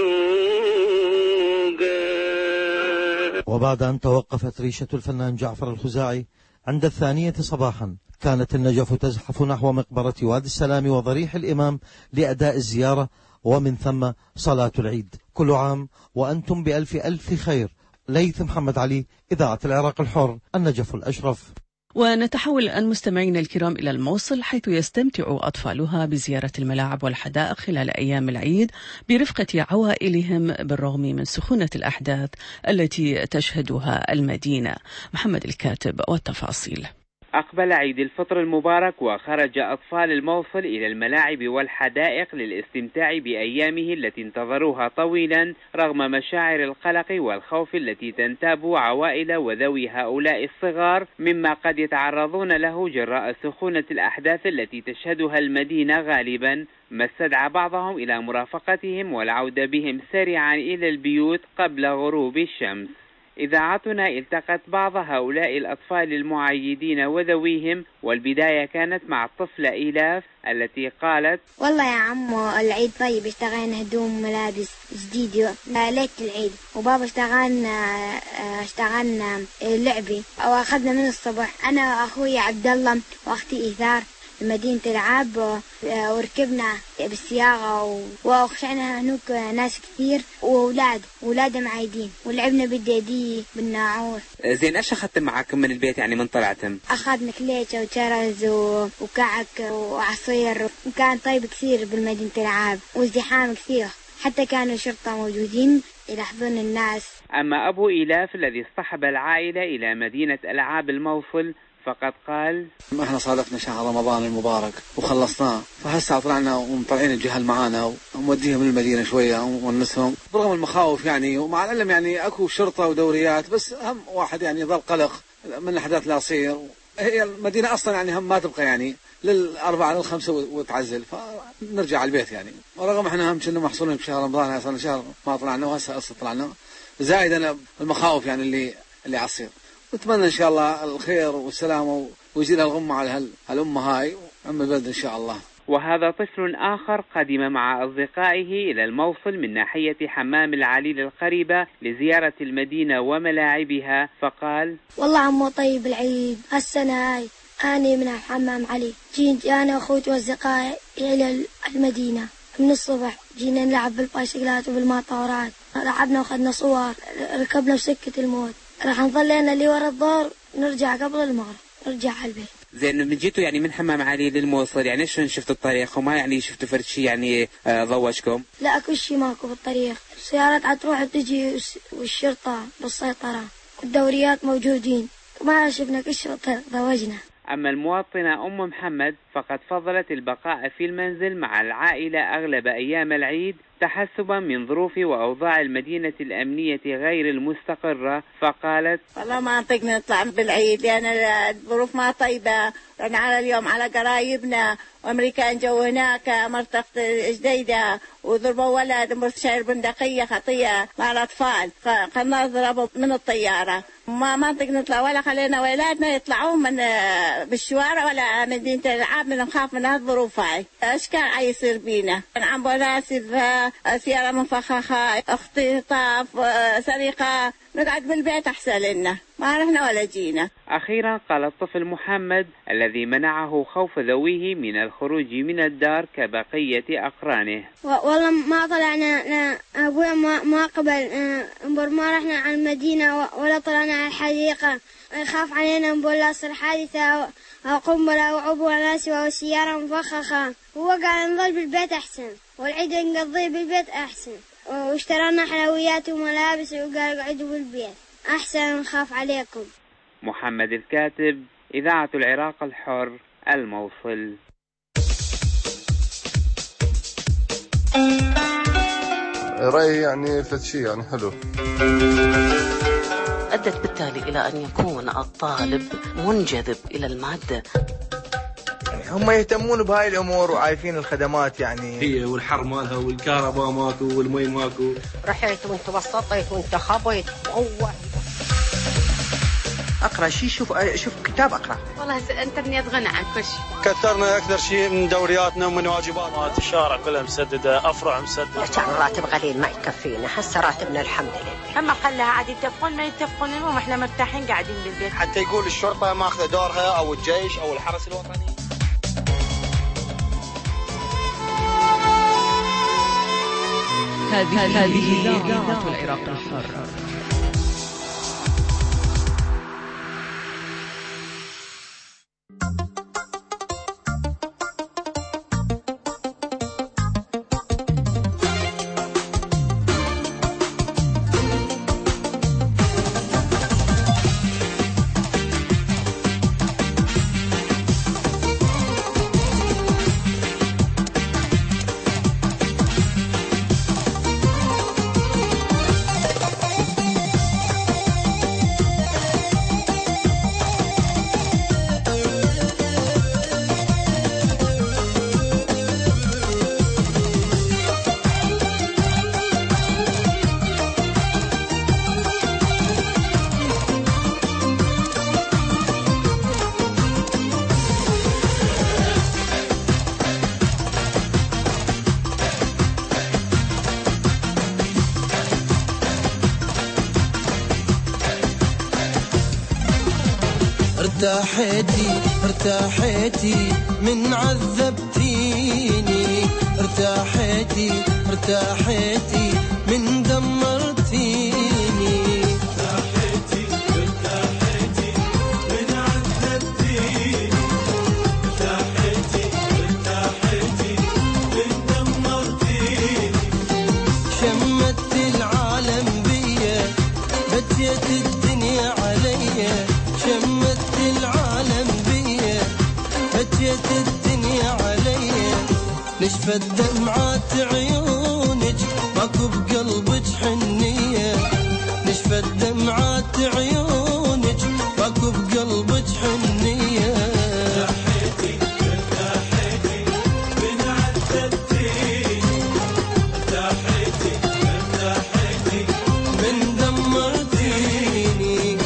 مفتوقه. وبعد أن توقفت ريشة الفنان جعفر الخزاعي عند الثانية صباحا، كانت النجف تزحف نحو مقبرة وادي السلام وضريح الإمام لأداء الزيارة، ومن ثم صلاة العيد. كل عام وأنتم بألف ألف خير. ليث محمد علي، إذاعة العراق الحر، النجف الأشرف. ونتحول الآن مستمعينا الكرام إلى الموصل، حيث يستمتع أطفالها بزيارة الملاعب والحدائق خلال أيام العيد برفقة عوائلهم بالرغم من سخونة الأحداث التي تشهدها المدينة. محمد الكاتب والتفاصيل. أقبل عيد الفطر المبارك وخرج أطفال الموصل إلى الملاعب والحدائق للاستمتاع بأيامه التي انتظروها طويلا رغم مشاعر القلق والخوف التي تنتاب عوائل وذوي هؤلاء الصغار مما قد يتعرضون له جراء سخونة الأحداث التي تشهدها المدينة غالبا، ما استدعى بعضهم إلى مرافقتهم والعودة بهم سريعا إلى البيوت قبل غروب الشمس. إذاعتنا التقت بعض هؤلاء الأطفال المعيدين وذويهم، والبداية كانت مع الطفلة إيلاف التي قالت: والله يا عمو العيد طيب، اشتغلنا هدوم ملابس جديدة ليلة العيد، وبابا اشتغلنا اشتغلنا لعبي وأخذنا من الصبح أنا وأخوي عبد الله وأختي إيثار مدينة العاب، وركبنا بالسيارة وخشعنا هنوك ناس كثير وأولاد أولاد معايدين، ولعبنا بالديدي بالناعور. زين، ايش أخذتم معاكم من البيت يعني من طلعتم؟ أخذنا كليشة وشرز وكعك وعصير، وكان طيب كثير بالمدينة العاب وازدحام كثير، حتى كانوا شرطة موجودين يلاحظون الناس. أما أبو إيلاف الذي اصطحب العائلة إلى مدينة ألعاب الموصل فقد قال: احنا صادفنا شهر رمضان المبارك وخلصناه، فهسه طلعنا ومطلعين الجهل معانا وموديهم المدينه شويه ونسهم برغم المخاوف يعني، ومع العلم يعني اكو شرطه ودوريات، بس هم واحد يعني ظل قلق من الاحداث لا تصير. هي المدينه اصلا يعني هم ما تبقى يعني للاربعه للخمسه وتعزل، فنرجع على البيت يعني، ورغم احنا هم كنا محصولين بشهر رمضان، اصلا شهر ما طلعنا وهسه هسه طلعنا، زائدا المخاوف يعني اللي اللي عصير. نتمنى إن شاء الله الخير والسلامة ويزيد الغمة على هالأمة هاي وعم البلد إن شاء الله. وهذا طفل آخر قدم مع أصدقائه إلى الموصل من ناحية حمام العليل القريبة لزيارة المدينة وملاعبها، فقال: والله عمو طيب العيد هالسنة هاي أنا من حمام علي، جيت أنا وأخوتي وأصدقائي إلى المدينة من الصبح، جينا نلعب بالبايسكلات وبالمطارات، لعبنا وأخذنا صور، ركبنا بسكة الموت، راح نظلنا اللي ورا الظهر نرجع قبل المغرب نرجع على البيت. زين، من جيتوا يعني من حمام علي للموصل يعني شلون شفتوا الطريق وما يعني شفتوا فرد شيء يعني آه ضوجكم؟ لا اكو شيء ماكو بالطريق، السيارات عتروح وتجي والشرطة بالسيطرة والدوريات موجودين، ما شفنا كل شيء ضوجنا. أما المواطنة أم محمد فقد فضلت البقاء في المنزل مع العائلة أغلب أيام العيد تحسبا من ظروف وأوضاع المدينة الأمنية غير المستقرة، فقالت: والله ما انطقنا نطلع بالعيد لأن الظروف ما طيبة، رحنا على اليوم على قرايبنا، وأمريكان جو هناك مرتقط جديدة وضربوا ولد مرشاير بندقية خطية مع الأطفال، فقلنا ضربوا من الطيارة، ما منطق نطلع ولا خلينا ولادنا يطلعون من بالشوارع ولا مدينة الألعاب، من نخاف من هالظروف هاي. ايش كان عيصير بينا؟ أمبولانس سيارة مفخخة، اختطاف، سرقة، نقعد بالبيت أحسن لنا، ما رحنا ولا جينا. أخيرا قال الطفل محمد الذي منعه خوف ذويه من الخروج من الدار كبقية أقرانه: والله ما طلعنا، أبويا ما, ما قبل، ما رحنا على المدينة ولا طلعنا على الحديقة، يخاف علينا نقول لا صار حادثة أو قنبلة أو عبوة ناسية أو سيارة مفخخة، هو قاعد نظل بالبيت أحسن، والعيد نقضيه بالبيت أحسن، واشترينا حلويات وملابس وقال قعدوا بالبيت أحسن، نخاف عليكم. محمد الكاتب، إذاعة العراق الحر، الموصل. رأيي يعني فتشي يعني حلو. أدت بالتالي إلى أن يكون الطالب منجذب إلى المادة. هم يهتمون بهاي الأمور وعايفين الخدمات يعني، هي والحر مالها والكهرباء ماكو والمي ماكو، رحت وانت بسطت وانت خبيت وقوة. أقرأ شيء، شوف شوف كتاب أقرأ. والله الإنترنت غنى عن كل شيء. كثرنا أكثر شيء من دورياتنا ومن واجبات. الشارع كلها مسددة، أفرع مسددة. كان راتب قليل ما يكفينا، هسه راتبنا الحمد لله. أما خلها عاد يتفقون ما يتفقون، المهم إحنا مرتاحين قاعدين بالبيت. حتى يقول الشرطة ماخذة دورها أو الجيش أو الحرس الوطني. هذه هذه إذاعة العراق الحر. ارتاحيتي ارتاحيتي من عذبتيني، ارتاحيتي ارتاحيتي من دمرتيني، ارتاحيتي ارتاحيتي من عذبتيني، ارتاحيتي ارتاحيتي من دمرتيني، شمت العالم بيا بجيت الدنيا عليا، شمت العالم بيا بجيت الدنيا عليا، نشفت دمعات عيونك ماكو بقلبك حنية، نشفت دمعات عيونك ماكو بقلبك حنية، ارتاحيتي ارتاحيتي من عذبتيني، ارتاحيتي ارتاحيتي من دمرتيني.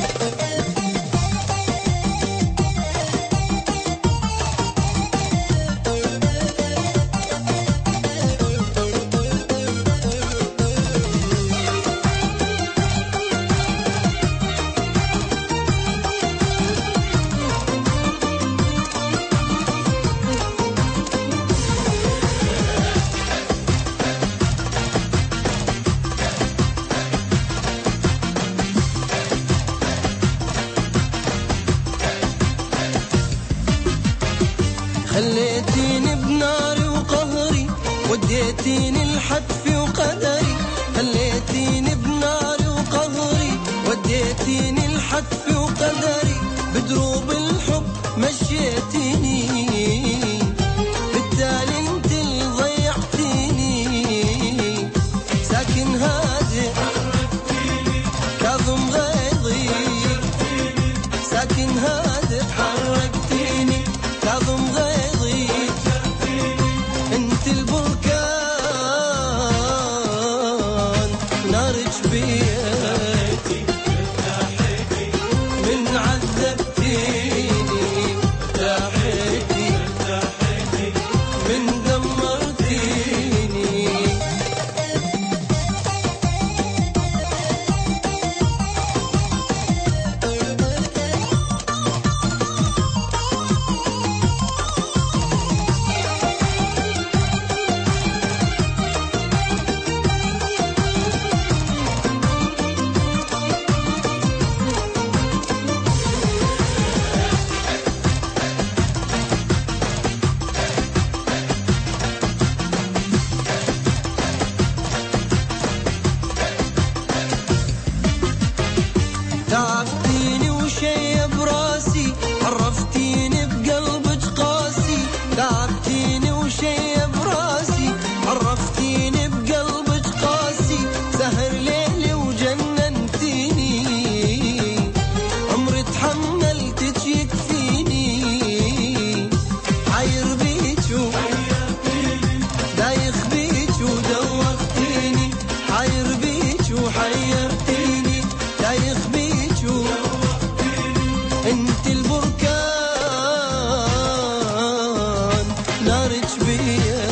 خليتيني بناري وقهري وديتيني الحتف وقدري، خليتيني بناري وقهري وديتيني الحتف وقدري، بدروب الحب مشيتيني بالتالي انت اللي ضيعتيني، ساكن هادئ كاظم غيظي، ساكن هادئ حركتيني كاظم غيظي، انت البركان نارج بيا من عذبتيني، ارتاحيتي من دمرتيني. تعبتيني وشي براسي عرفتيني بقلبك قاسي، تعبتيني وشي براسي عرفتيني بقلبك قاسي، سهر ليلي وجننتيني عمري تحملتك يكفيني، حير بيك دايخ بيك ودوختيني، حير بيك وحيرتيني دايخ بيك انت البركان نارج بيا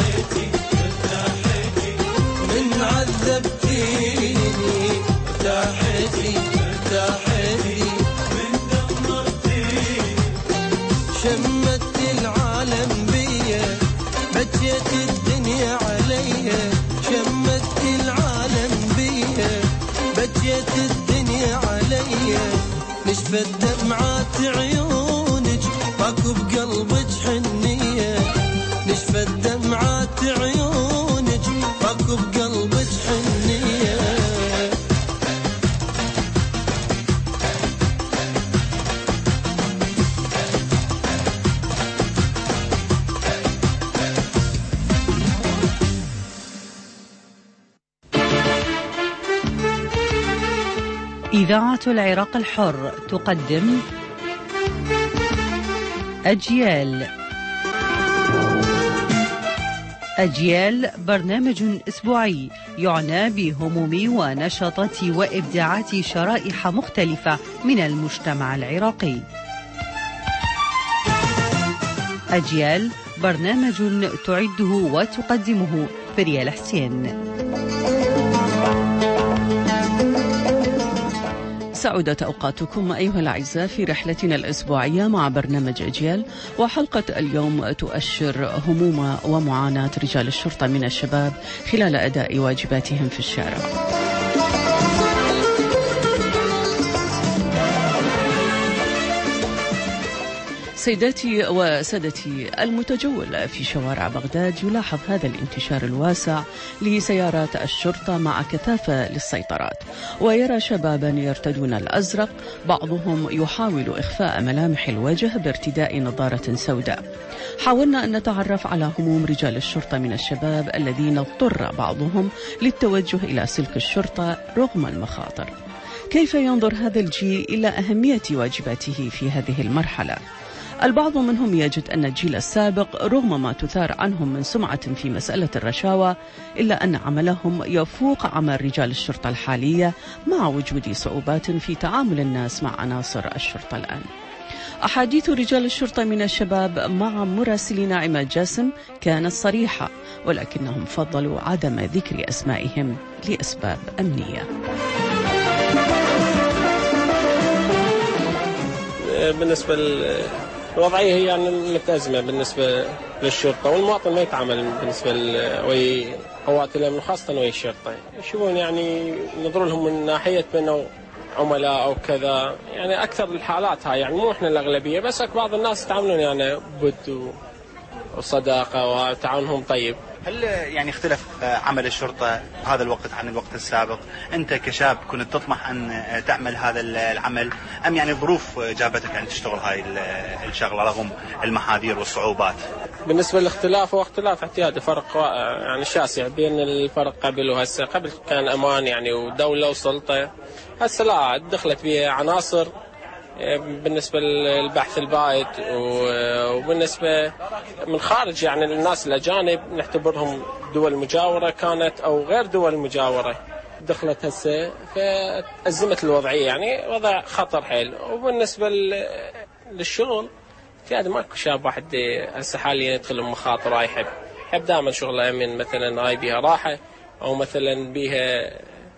من عذبتيني، ارتاحيتي ارتاحيتي من دمرتيني، شمت العالم بيا بجيت الدنيا عليا، شمت العالم بيا بجيت الدنيا عليا، نشفت دمعات عيونك ماكو بقلبك حنية، نشفت دمعات عيونك ماكو بقلبك حنية. إذاعة العراق الحر تقدم أجيال. أجيال برنامج أسبوعي يعنى بهموم ونشاطات وإبداعات شرائح مختلفة من المجتمع العراقي. أجيال برنامج تعده وتقدمه فريال حسين. سعدت أوقاتكم أيها الأعزاء في رحلتنا الأسبوعية مع برنامج أجيال، وحلقة اليوم تؤشر هموم ومعاناة رجال الشرطة من الشباب خلال أداء واجباتهم في الشارع. سيداتي وسادتي، المتجول في شوارع بغداد يلاحظ هذا الانتشار الواسع لسيارات الشرطة مع كثافة للسيطرات، ويرى شبابا يرتدون الأزرق، بعضهم يحاول إخفاء ملامح الوجه بارتداء نظارة سوداء. حاولنا أن نتعرف على هموم رجال الشرطة من الشباب الذين اضطر بعضهم للتوجه إلى سلك الشرطة رغم المخاطر. كيف ينظر هذا الجيل إلى أهمية واجباته في هذه المرحلة؟ البعض منهم يجد أن الجيل السابق رغم ما تثار عنهم من سمعة في مسألة الرشاوى إلا أن عملهم يفوق عمل رجال الشرطة الحالية مع وجود صعوبات في تعامل الناس مع عناصر الشرطة الآن. أحاديث رجال الشرطة من الشباب مع مراسلنا عماد جاسم كانت صريحة، ولكنهم فضلوا عدم ذكر أسمائهم لأسباب أمنية. بالنسبة الوضعية هي يعني متأزمة بالنسبة للشرطة، والمواطن ما يتعامل بالنسبة لقوات الأمن خاصة ويا الشرطة، يشوفون يعني ينظروا لهم من ناحية بأنه عملاء أو كذا، يعني أكثر الحالات هاي، يعني مو إحنا الأغلبية، بس بعض الناس يتعاملون يعني بود وصداقة وتعاونهم طيب. هل يعني اختلف عمل الشرطة هذا الوقت عن الوقت السابق؟ أنت كشاب كنت تطمح أن تعمل هذا العمل، أم يعني الظروف جابتك أن تشتغل هاي الشغلة رغم المحاذير والصعوبات؟ بالنسبة للاختلاف هو اختلاف اعتيادي، فرق يعني شاسع بين الفرق قبل وهسه. قبل كان أمان يعني ودولة وسلطة، هسه لا، دخلت بها عناصر بالنسبة للبحث البائد، وبالنسبة من خارج يعني الناس الأجانب نعتبرهم دول مجاورة كانت أو غير دول مجاورة، دخلت هسه فأزمت الوضعية، يعني وضع خطر حيل. وبالنسبة للشغل في هذا ماكو شاب واحد هسه حاليا يدخل مخاطر راي يحب يحب دائما شغله من مثلا هاي بيها راحة أو مثلا بيها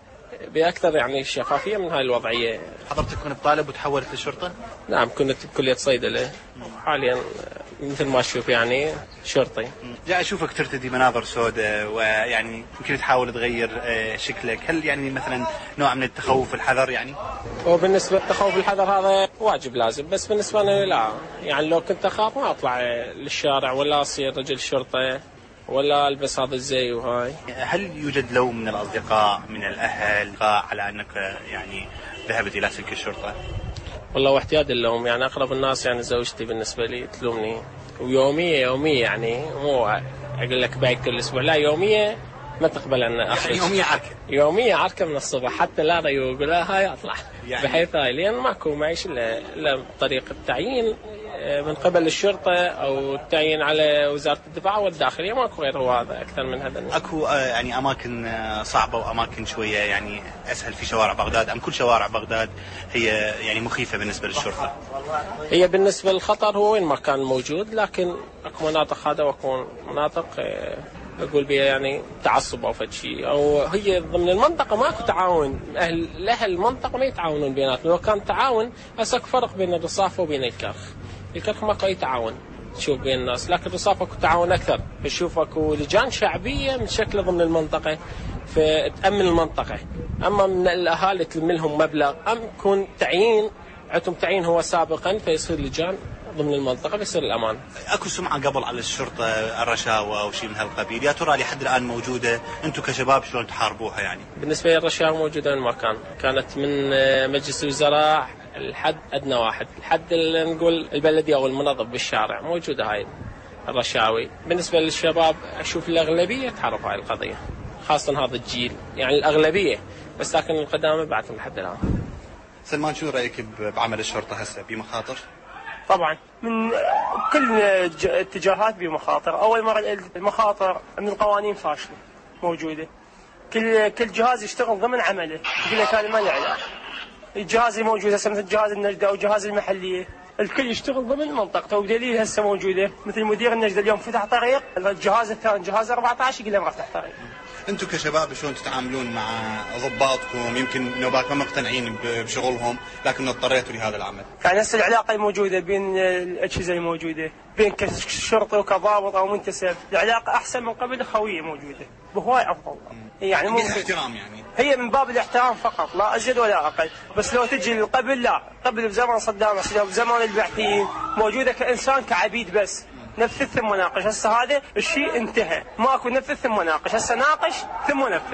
بأكثر يعني شفافية من هاي الوضعية. حضرتك كنت طالب وتحولت للشرطة؟ نعم، كنت بكلية صيدلة، حاليا مثل ما تشوف يعني شرطي. جاء أشوفك ترتدي مناظر سوداء، ويعني يمكن تحاول تغير شكلك، هل يعني مثلا نوع من التخوف والحذر يعني؟ وبالنسبة للتخوف والحذر هذا واجب لازم، بس بالنسبة لي لا، يعني لو كنت أخاف ما أطلع للشارع ولا أصير رجل شرطة ولا ألبس هذا الزي وهاي. هل يوجد لوم من الأصدقاء من الأهل على أنك يعني ذهبت إلى سلك الشرطة؟ والله واحتياج اللوم، يعني أقرب الناس يعني زوجتي بالنسبة لي تلومني، ويومية يومية يعني مو أقول لك باقي كل أسبوع، لا يومية ما تقبل أن أخرج. يعني يومية عركة؟ يومية عركة من الصبح حتى لا ريوق ولا هاي أطلع يعني. بحيث هاي لأن ماكو معيش إلا بطريقة التعيين من قبل الشرطة أو التعيين على وزارة الدفاع والداخلية، ماكو غير هو هذا أكثر من هذا. أكو يعني أماكن صعبة وأماكن شوية يعني أسهل في شوارع بغداد، أم كل شوارع بغداد هي يعني مخيفة بالنسبة للشرطة؟ هي بالنسبة للخطر هو وين ما كان موجود، لكن أكو مناطق هذا وأكو مناطق أقول بها يعني تعصب أو فد شيء، أو هي ضمن المنطقة ماكو تعاون، أهل أهل المنطقة ما يتعاونون بيناتهم. لو كان تعاون هسه أكو فرق بين الرصافة وبين الكرخ، الكرخ ماكو أي تعاون تشوف بين الناس، لكن الرصافة أكو تعاون أكثر، بشوف أكو لجان شعبية متشكلة ضمن المنطقة فتأمن المنطقة. أما من الأهالي تلملهم مبلغ، أم يكون تعيين عندهم تعيين هو سابقا فيصير لجان ضمن المنطقة بيصير الأمان. أكو سمعة قبل على الشرطة الرشاوى أو شيء من هالقبيل، يا ترى لحد الآن موجودة؟ أنتم كشباب شلون تحاربوها يعني؟ بالنسبة للرشاوى موجودة وين ما كان، كانت من مجلس الوزراء الحد أدنى واحد، الحد اللي نقول البلدي أو المنظف بالشارع موجودة هاي الرشاوي. بالنسبة للشباب أشوف الأغلبية تعرف هاي القضية، خاصة هذا الجيل يعني الأغلبية، بس لكن القدامى بعدهم لحد الآن. سلمان، شو رأيك بعمل الشرطة هسه؟ بمخاطر؟ طبعا من كل اتجاهات بمخاطر. أول مرة المخاطر من القوانين فاشلة موجودة، كل كل جهاز يشتغل ضمن عمله، يقول لك هذا ما له علاقة. الجهاز الموجود هسه مثل جهاز النجدة أو جهاز المحلية، الكل يشتغل ضمن منطقته، وبدليل هسه موجودة مثل مدير النجدة اليوم فتح طريق، الجهاز الثاني جهاز أربعة عشر يقول له ما فتح طريق. انتم كشباب شلون تتعاملون مع ضباطكم؟ يمكن نوبات ما مقتنعين بشغلهم لكن اضطريتوا لهذا العمل. يعني هسه العلاقه الموجوده بين الاجهزه الموجوده بين كشرطي وكضابط او منتسب، العلاقه احسن من قبل، خويه موجوده بهواي افضل. يعني مو احترام، يعني هي من باب الاحترام فقط لا ازيد ولا اقل. بس لو تجي قبل، لا قبل بزمان صدام حسين بزمان البعثيين موجوده كانسان كعبيد بس، نفذ ثم ناقش. هسه هذا الشيء انتهى، ماكو نفذ ثم ناقش، هسه ناقش ثم نفذ.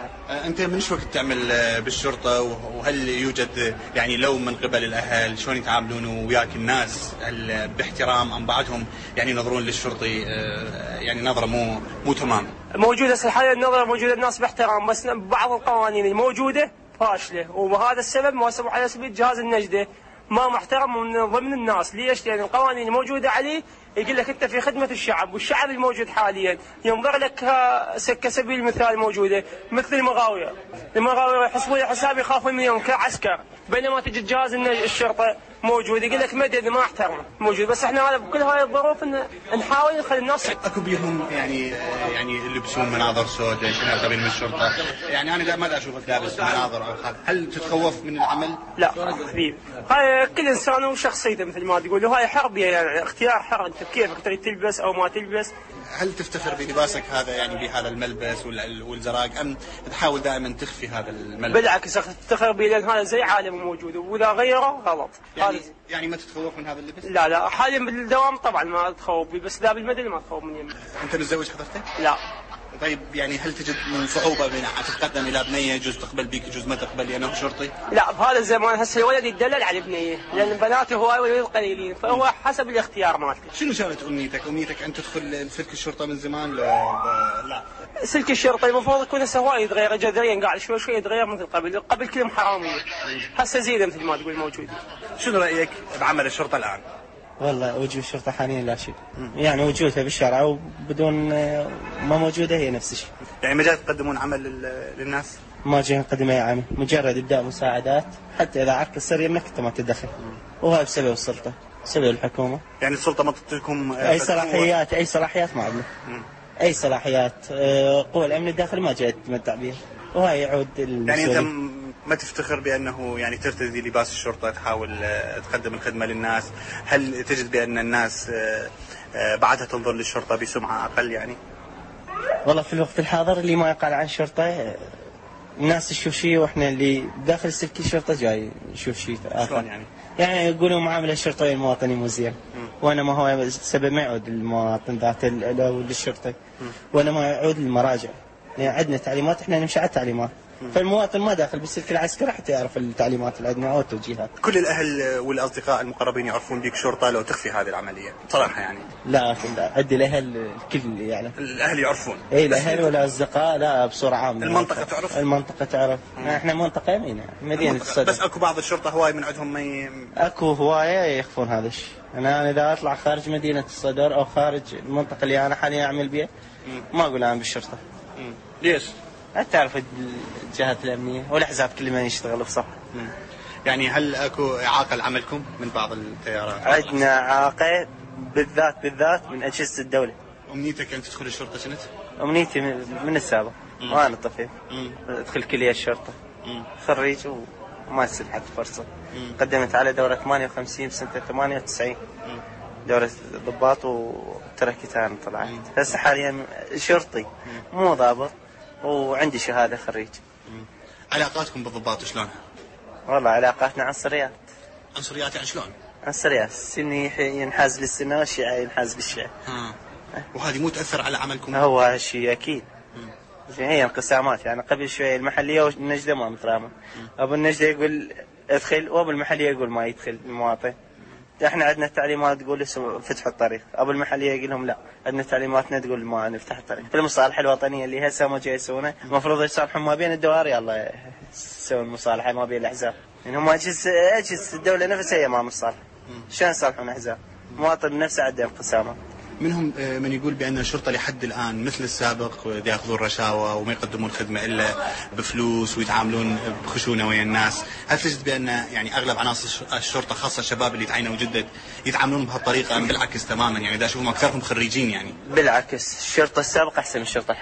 انت من شو وقت تعمل بالشرطه؟ وهل يوجد يعني لو من قبل الاهل شلون يتعاملون وياك الناس؟ هل باحترام ام بعدهم يعني ينظرون للشرطي يعني نظره مو مو تمام؟ موجوده هسه حاليا النظره موجوده الناس باحترام، بس بعض القوانين الموجوده فاشله، وبهذا السبب مؤسسه على سبيل جهاز النجده ما محترم من ضمن الناس. ليش؟ لان القوانين الموجوده عليه يقول لك انت في خدمه الشعب، والشعب الموجود حاليا ينظر لك كسبيل المثال موجوده مثل المغاويه، المغاويه يحسبون حساب يخافون منهم كعسكر، بينما تجي جهاز الشرطه موجود يقول لك مدد ما احترم موجود. بس احنا هذا بكل هاي الظروف ان نحاول نخلي الناس. اكو بيهم يعني يعني يلبسون مناظر سوداء شنو قبل من الشرطه، يعني انا ما اشوفك لابس مناظر او هذا، هل تتخوف من العمل؟ لا حبيبي، هاي كل انسان وشخصيته مثل ما تقول، وهاي حربيه يعني اختيار حر، انت بكيفك تريد تلبس او ما تلبس. هل تفتخر بلباسك هذا يعني بهذا الملبس والزراق ام تحاول دائما تخفي هذا الملبس؟ بالعكس افتخر به لان هذا زي عالم موجود، واذا غيره غلط. يعني, يعني ما تتخوف من هذا اللبس؟ لا لا حاليا بالدوام طبعا ما اتخوف بي، بس لا بالمدني ما اتخوف من يمي. انت متزوج حضرتك؟ لا. طيب يعني هل تجد من صعوبه بين تتقدم الى بنيه يجوز تقبل بيك يجوز ما تقبل لانه شرطي؟ لا بهذا الزمان هسه الولد يتدلل على بنيه، لان بناته هواي قليلين، فهو حسب الاختيار مالته. شنو كانت امنيتك؟ امنيتك ان تدخل سلك الشرطه من زمان؟ لا, لا. سلك الشرطه المفروض يكون هسه هواي يتغير جذريا، قاعد شوي شوي يتغير مثل قبل، قبل كلهم حراميه، هسه زياده مثل ما تقول موجود. شنو رايك بعمل الشرطه الان؟ والله وجود الشرطة حاليا لا شيء، يعني وجودها بالشارع وبدون ما موجودة هي نفس الشيء. يعني ما جاي تقدمون عمل للناس؟ ما جاي نقدم أي عمل، مجرد إبداء مساعدات، حتى إذا عرك السر يمنك أنت ما تتدخل، وهذا بسبب السلطة، بسبب الحكومة. يعني السلطة ما تعطيكم أي صلاحيات، أي صلاحيات ما عندنا، أي صلاحيات. قوى الأمن الداخلي ما جاي تتمتع بها، وهي يعود يعني أنت ما تفتخر بأنه يعني ترتدي لباس الشرطة تحاول تقدم الخدمة للناس؟ هل تجد بأن الناس بعدها تنظر للشرطة بسمعة أقل يعني؟ والله في الوقت الحاضر اللي ما يقال عن الشرطة الناس تشوف شيء، وإحنا اللي داخل سلك الشرطة جاي نشوف شيء آخر. يعني؟ يعني يقولوا معاملة الشرطة المواطنين مو زين، وأنا ما هو السبب ما يعود للمواطن ذات أو للشرطة، وأنا ما يعود للمراجع. يعني عندنا تعليمات إحنا نمشي على التعليمات، فالمواطن ما داخل بالسلك العسكري حتى يعرف التعليمات اللي عندنا او التوجيهات. كل الاهل والاصدقاء المقربين يعرفون بيك شرطه لو تخفي هذه العمليه صراحه يعني؟ لا لا عندي الاهل الكل يعني. الاهل يعرفون؟ اي الاهل والاصدقاء لا بصوره عامه. المنطقه تعرف؟ المنطقه تعرف. احنا منطقه يمين مدينه الصدر. بس اكو بعض الشرطه هواي من عندهم ما ي... اكو هوايه يخفون هذا الشيء. انا اذا اطلع خارج مدينه الصدر او خارج المنطقه اللي انا حاليا اعمل بها ما اقول انا بالشرطه. مم. ليش؟ تعرف الجهات الأمنية والأحزاب كل ما يشتغلوا في صف. يعني هل اكو إعاقة لعملكم من بعض التيارات؟ عندنا إعاقة بالذات بالذات من أجهزة الدولة. أمنيتك أن تدخل الشرطة شنت؟ أمنيتي من السابق وأنا طفل أدخل كلية الشرطة، مم. خريج وما يصير حد فرصة. مم. قدمت على دورة ثمانية وخمسين بسنة ثمانية وتسعين، دورة ضباط وتركت أنا طلعت. هسه حاليا شرطي مو ضابط وعندي شهادة خريج. مم. علاقاتكم بالضباط شلونها؟ والله علاقاتنا عنصريات. عنصريات يعني شلون؟ عنصريات، السني ينحاز للسنة والشيعي ينحاز بالشيعي. ها. وهذه مو تأثر على عملكم؟ هو شيء أكيد. مم. هي انقسامات، يعني قبل شوي المحلية والنجدة ما مترامة. أبو النجدة يقول ادخل وأبو المحلية يقول ما يدخل المواطن. احنا عندنا التعليمات تقول فتحوا الطريق، ابو المحليه يقول لهم لا، عندنا تعليماتنا تقول ما نفتح الطريق. في المصالحه الوطنيه اللي هسه ما جاي يسوونها، المفروض يصالحون ما بين الدواري، الله يسوون مصالحه ما بين الاحزاب. يعني هم اجهزه اجهزه الدوله نفسها هي ما مصالحه. شلون يصالحون احزاب؟ المواطن نفسه عنده انقسامات. منهم من يقول بأن الشرطة لحد الآن مثل السابق يأخذون رشاوى وما يقدمون خدمة إلا بفلوس ويتعاملون بخشونة ويا الناس. هل تجد بأن يعني أغلب عناصر الشرطة خاصة الشباب اللي تعينوا جدد يتعاملون بهالطريقة أم بالعكس تماما؟ يعني إذا أشوفهم أكثرهم خريجين يعني. بالعكس الشرطة السابقة أحسن من الشرطة الحالية.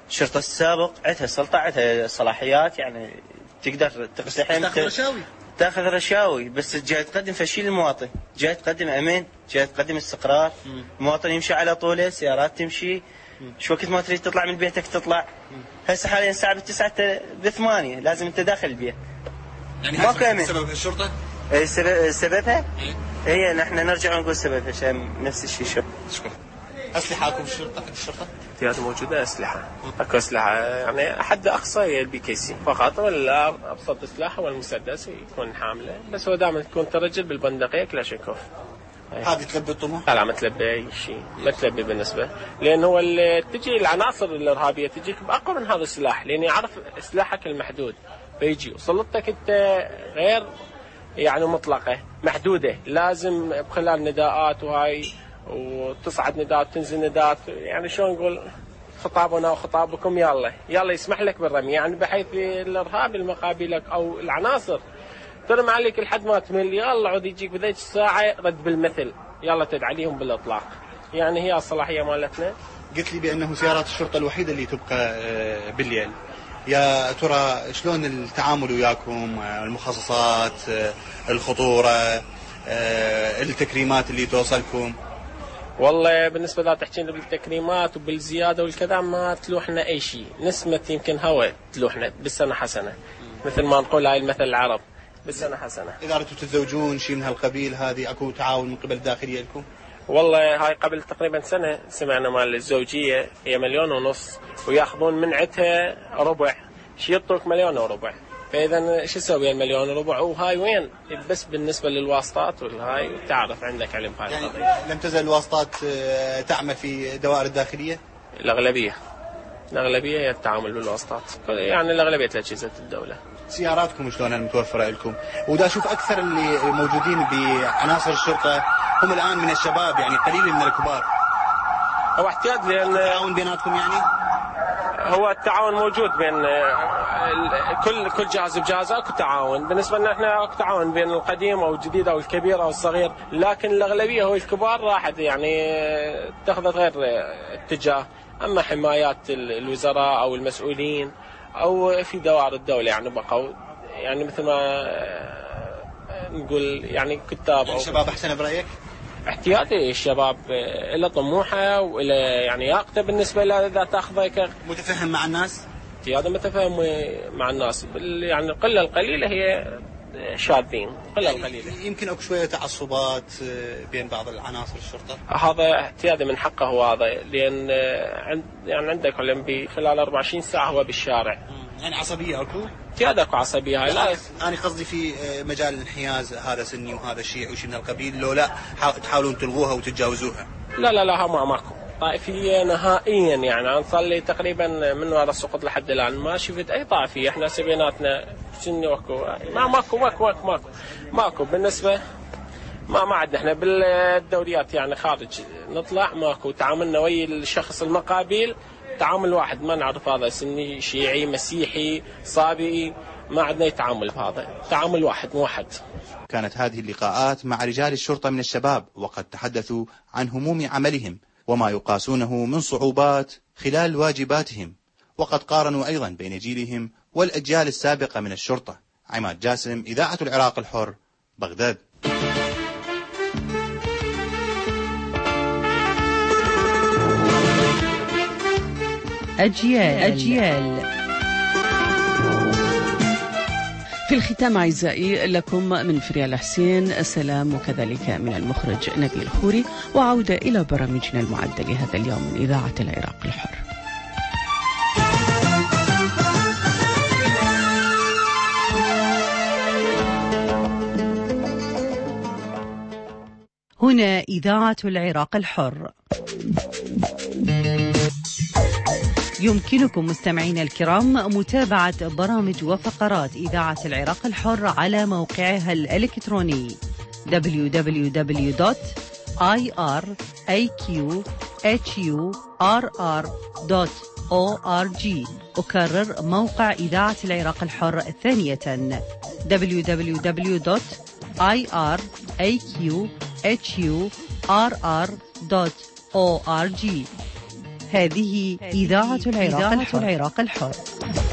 الشرطة السابق عندها سلطة، عندها صلاحيات، يعني تقدر تقتحم تاخذ رشاوي تاخذ رشاوي، بس جاي تقدم تفشيل المواطن، جاي تقدم أمن، جاي تقدم استقرار. مم. المواطن يمشي على طوله، سيارات تمشي. شو وقت ما تريد تطلع من بيتك تطلع. هسه حاليا الساعة بالتسعة بثمانية لازم أنت داخل البيت. يعني ماكو أمن. سبب الشرطة؟ إيه سبب سببها؟ إيه؟ هي نحن نرجع نقول سببها عشان نفس الشيء. شو؟ شكرا. أسلحة الشرطة عند الشرطة؟ احتياط موجودة أسلحة. أكو أسلحة يعني حد أقصى هي البي كي سي فقط، ولا أبسط سلاح هو المسدس يكون حامله، بس هو دائما تكون ترجل بالبندقية كلاشينكوف. هذه تلبي الطموح؟ لا لا ما تلبي أي شيء، ما تلبي بالنسبة، لأن هو تجي العناصر الإرهابية تجيك بأقوى من هذا السلاح، لأن يعرف سلاحك المحدود، فيجي وسلطتك أنت غير يعني مطلقة محدودة، لازم بخلال نداءات وهاي وتصعد نداءات تنزل نداءات، يعني شلون نقول خطابنا وخطابكم يلا يلا يسمح لك بالرمي، يعني بحيث الإرهاب المقابلك أو العناصر ترمي عليك لحد ما تمل، يلا عود يجيك بذيك الساعة رد بالمثل، يلا تدعى عليهم بالإطلاق. يعني هي الصلاحية مالتنا. قلت لي بأنه سيارات الشرطة الوحيدة اللي تبقى بالليل، يا ترى شلون التعامل وياكم، المخصصات، الخطورة، التكريمات اللي توصلكم؟ والله بالنسبة لا تحكينا بالتكريمات وبالزيادة والكذا ما تلوحنا أي شيء، نسمة يمكن هوا تلوحنا بالسنة حسنة، مثل ما نقول هاي المثل العرب بالسنة حسنة. إذا أردتوا تتزوجون شيء من هالقبيل هذه أكو تعاون من قبل الداخلية لكم؟ والله هاي قبل تقريبا سنة سمعنا مال الزوجية هي مليون ونص وياخذون من عتها ربع، شي يعطوك مليون وربع، فإذا شو يسوي المليون وربع وهاي وين؟ بس بالنسبة للواسطات والهاي تعرف عندك علم هاي يعني القضية. لم تزل الواسطات تعمل في دوائر الداخلية؟ الأغلبية الأغلبية هي التعامل بالواسطات، يعني الأغلبية أجهزة الدولة. سياراتكم شلون المتوفرة لكم؟ ودا أشوف أكثر اللي موجودين بعناصر الشرطة هم الآن من الشباب، يعني قليل من الكبار. هو احتياط لأن التعاون بيناتكم يعني؟ هو التعاون موجود بين كل كل جهاز بجهازه، اكو تعاون، بالنسبه لنا احنا اكو تعاون بين القديم او الجديد او الكبير او الصغير، لكن الاغلبيه هو الكبار راحت يعني اتخذت غير اتجاه، اما حمايات الوزراء او المسؤولين او في دوائر الدوله يعني بقوا يعني مثل ما نقول يعني كتاب او الشباب احسن برايك؟ احتياطي الشباب له طموحه وله يعني ياقته بالنسبه له اذا تاخذه متفهم مع الناس؟ احتياطي متفهم مع الناس، يعني القله القليله هي شاذين، القله القليله. يمكن اكو شويه تعصبات بين بعض العناصر الشرطه؟ هذا احتياطي من حقه هو هذا، لان عند يعني عندك اولمبي خلال أربعة وعشرين ساعه هو بالشارع. يعني عصبيه اكو؟ احتياطي اكو عصبيه هاي. لا انا قصدي في مجال الانحياز، هذا سني وهذا شيعي وشيء من القبيل، لو لا تحاولون تلغوها وتتجاوزوها؟ لا لا لا ما ماكو طائفيه نهائيا، يعني انا صار لي تقريبا من ورا السقوط لحد الان ما شفت اي طائفيه، احنا سبيناتنا سني واكو ما ماكو ماكو ماكو ماكو ماكو بالنسبه ما ما عندنا احنا بالدوريات يعني خارج نطلع ماكو تعاملنا ويا الشخص المقابل تعامل واحد، ما نعرف هذا سني شيعي مسيحي صابئي، ما عندنا تعامل بهذا، تعامل واحد موحد. كانت هذه اللقاءات مع رجال الشرطة من الشباب، وقد تحدثوا عن هموم عملهم وما يقاسونه من صعوبات خلال واجباتهم، وقد قارنوا أيضا بين جيلهم والأجيال السابقة من الشرطة. عماد جاسم، إذاعة العراق الحر، بغداد. أجيال أجيال في الختام أعزائي لكم من فريال حسين السلام، وكذلك من المخرج نبيل خوري، وعودة إلى برامجنا المعدة لهذا اليوم من إذاعة العراق الحر. هنا إذاعة العراق الحر. يمكنكم مستمعين الكرام متابعة برامج وفقرات إذاعة العراق الحر على موقعها الإلكتروني دبليو دبليو دبليو دوت آي آر إيه كيو إتش يو آر آر دوت أو آر جي. أكرر موقع إذاعة العراق الحر ثانية دبليو دبليو دبليو دوت آي آر إيه كيو إتش يو آر آر دوت أو آر جي. هذه إذاعة العراق الحر.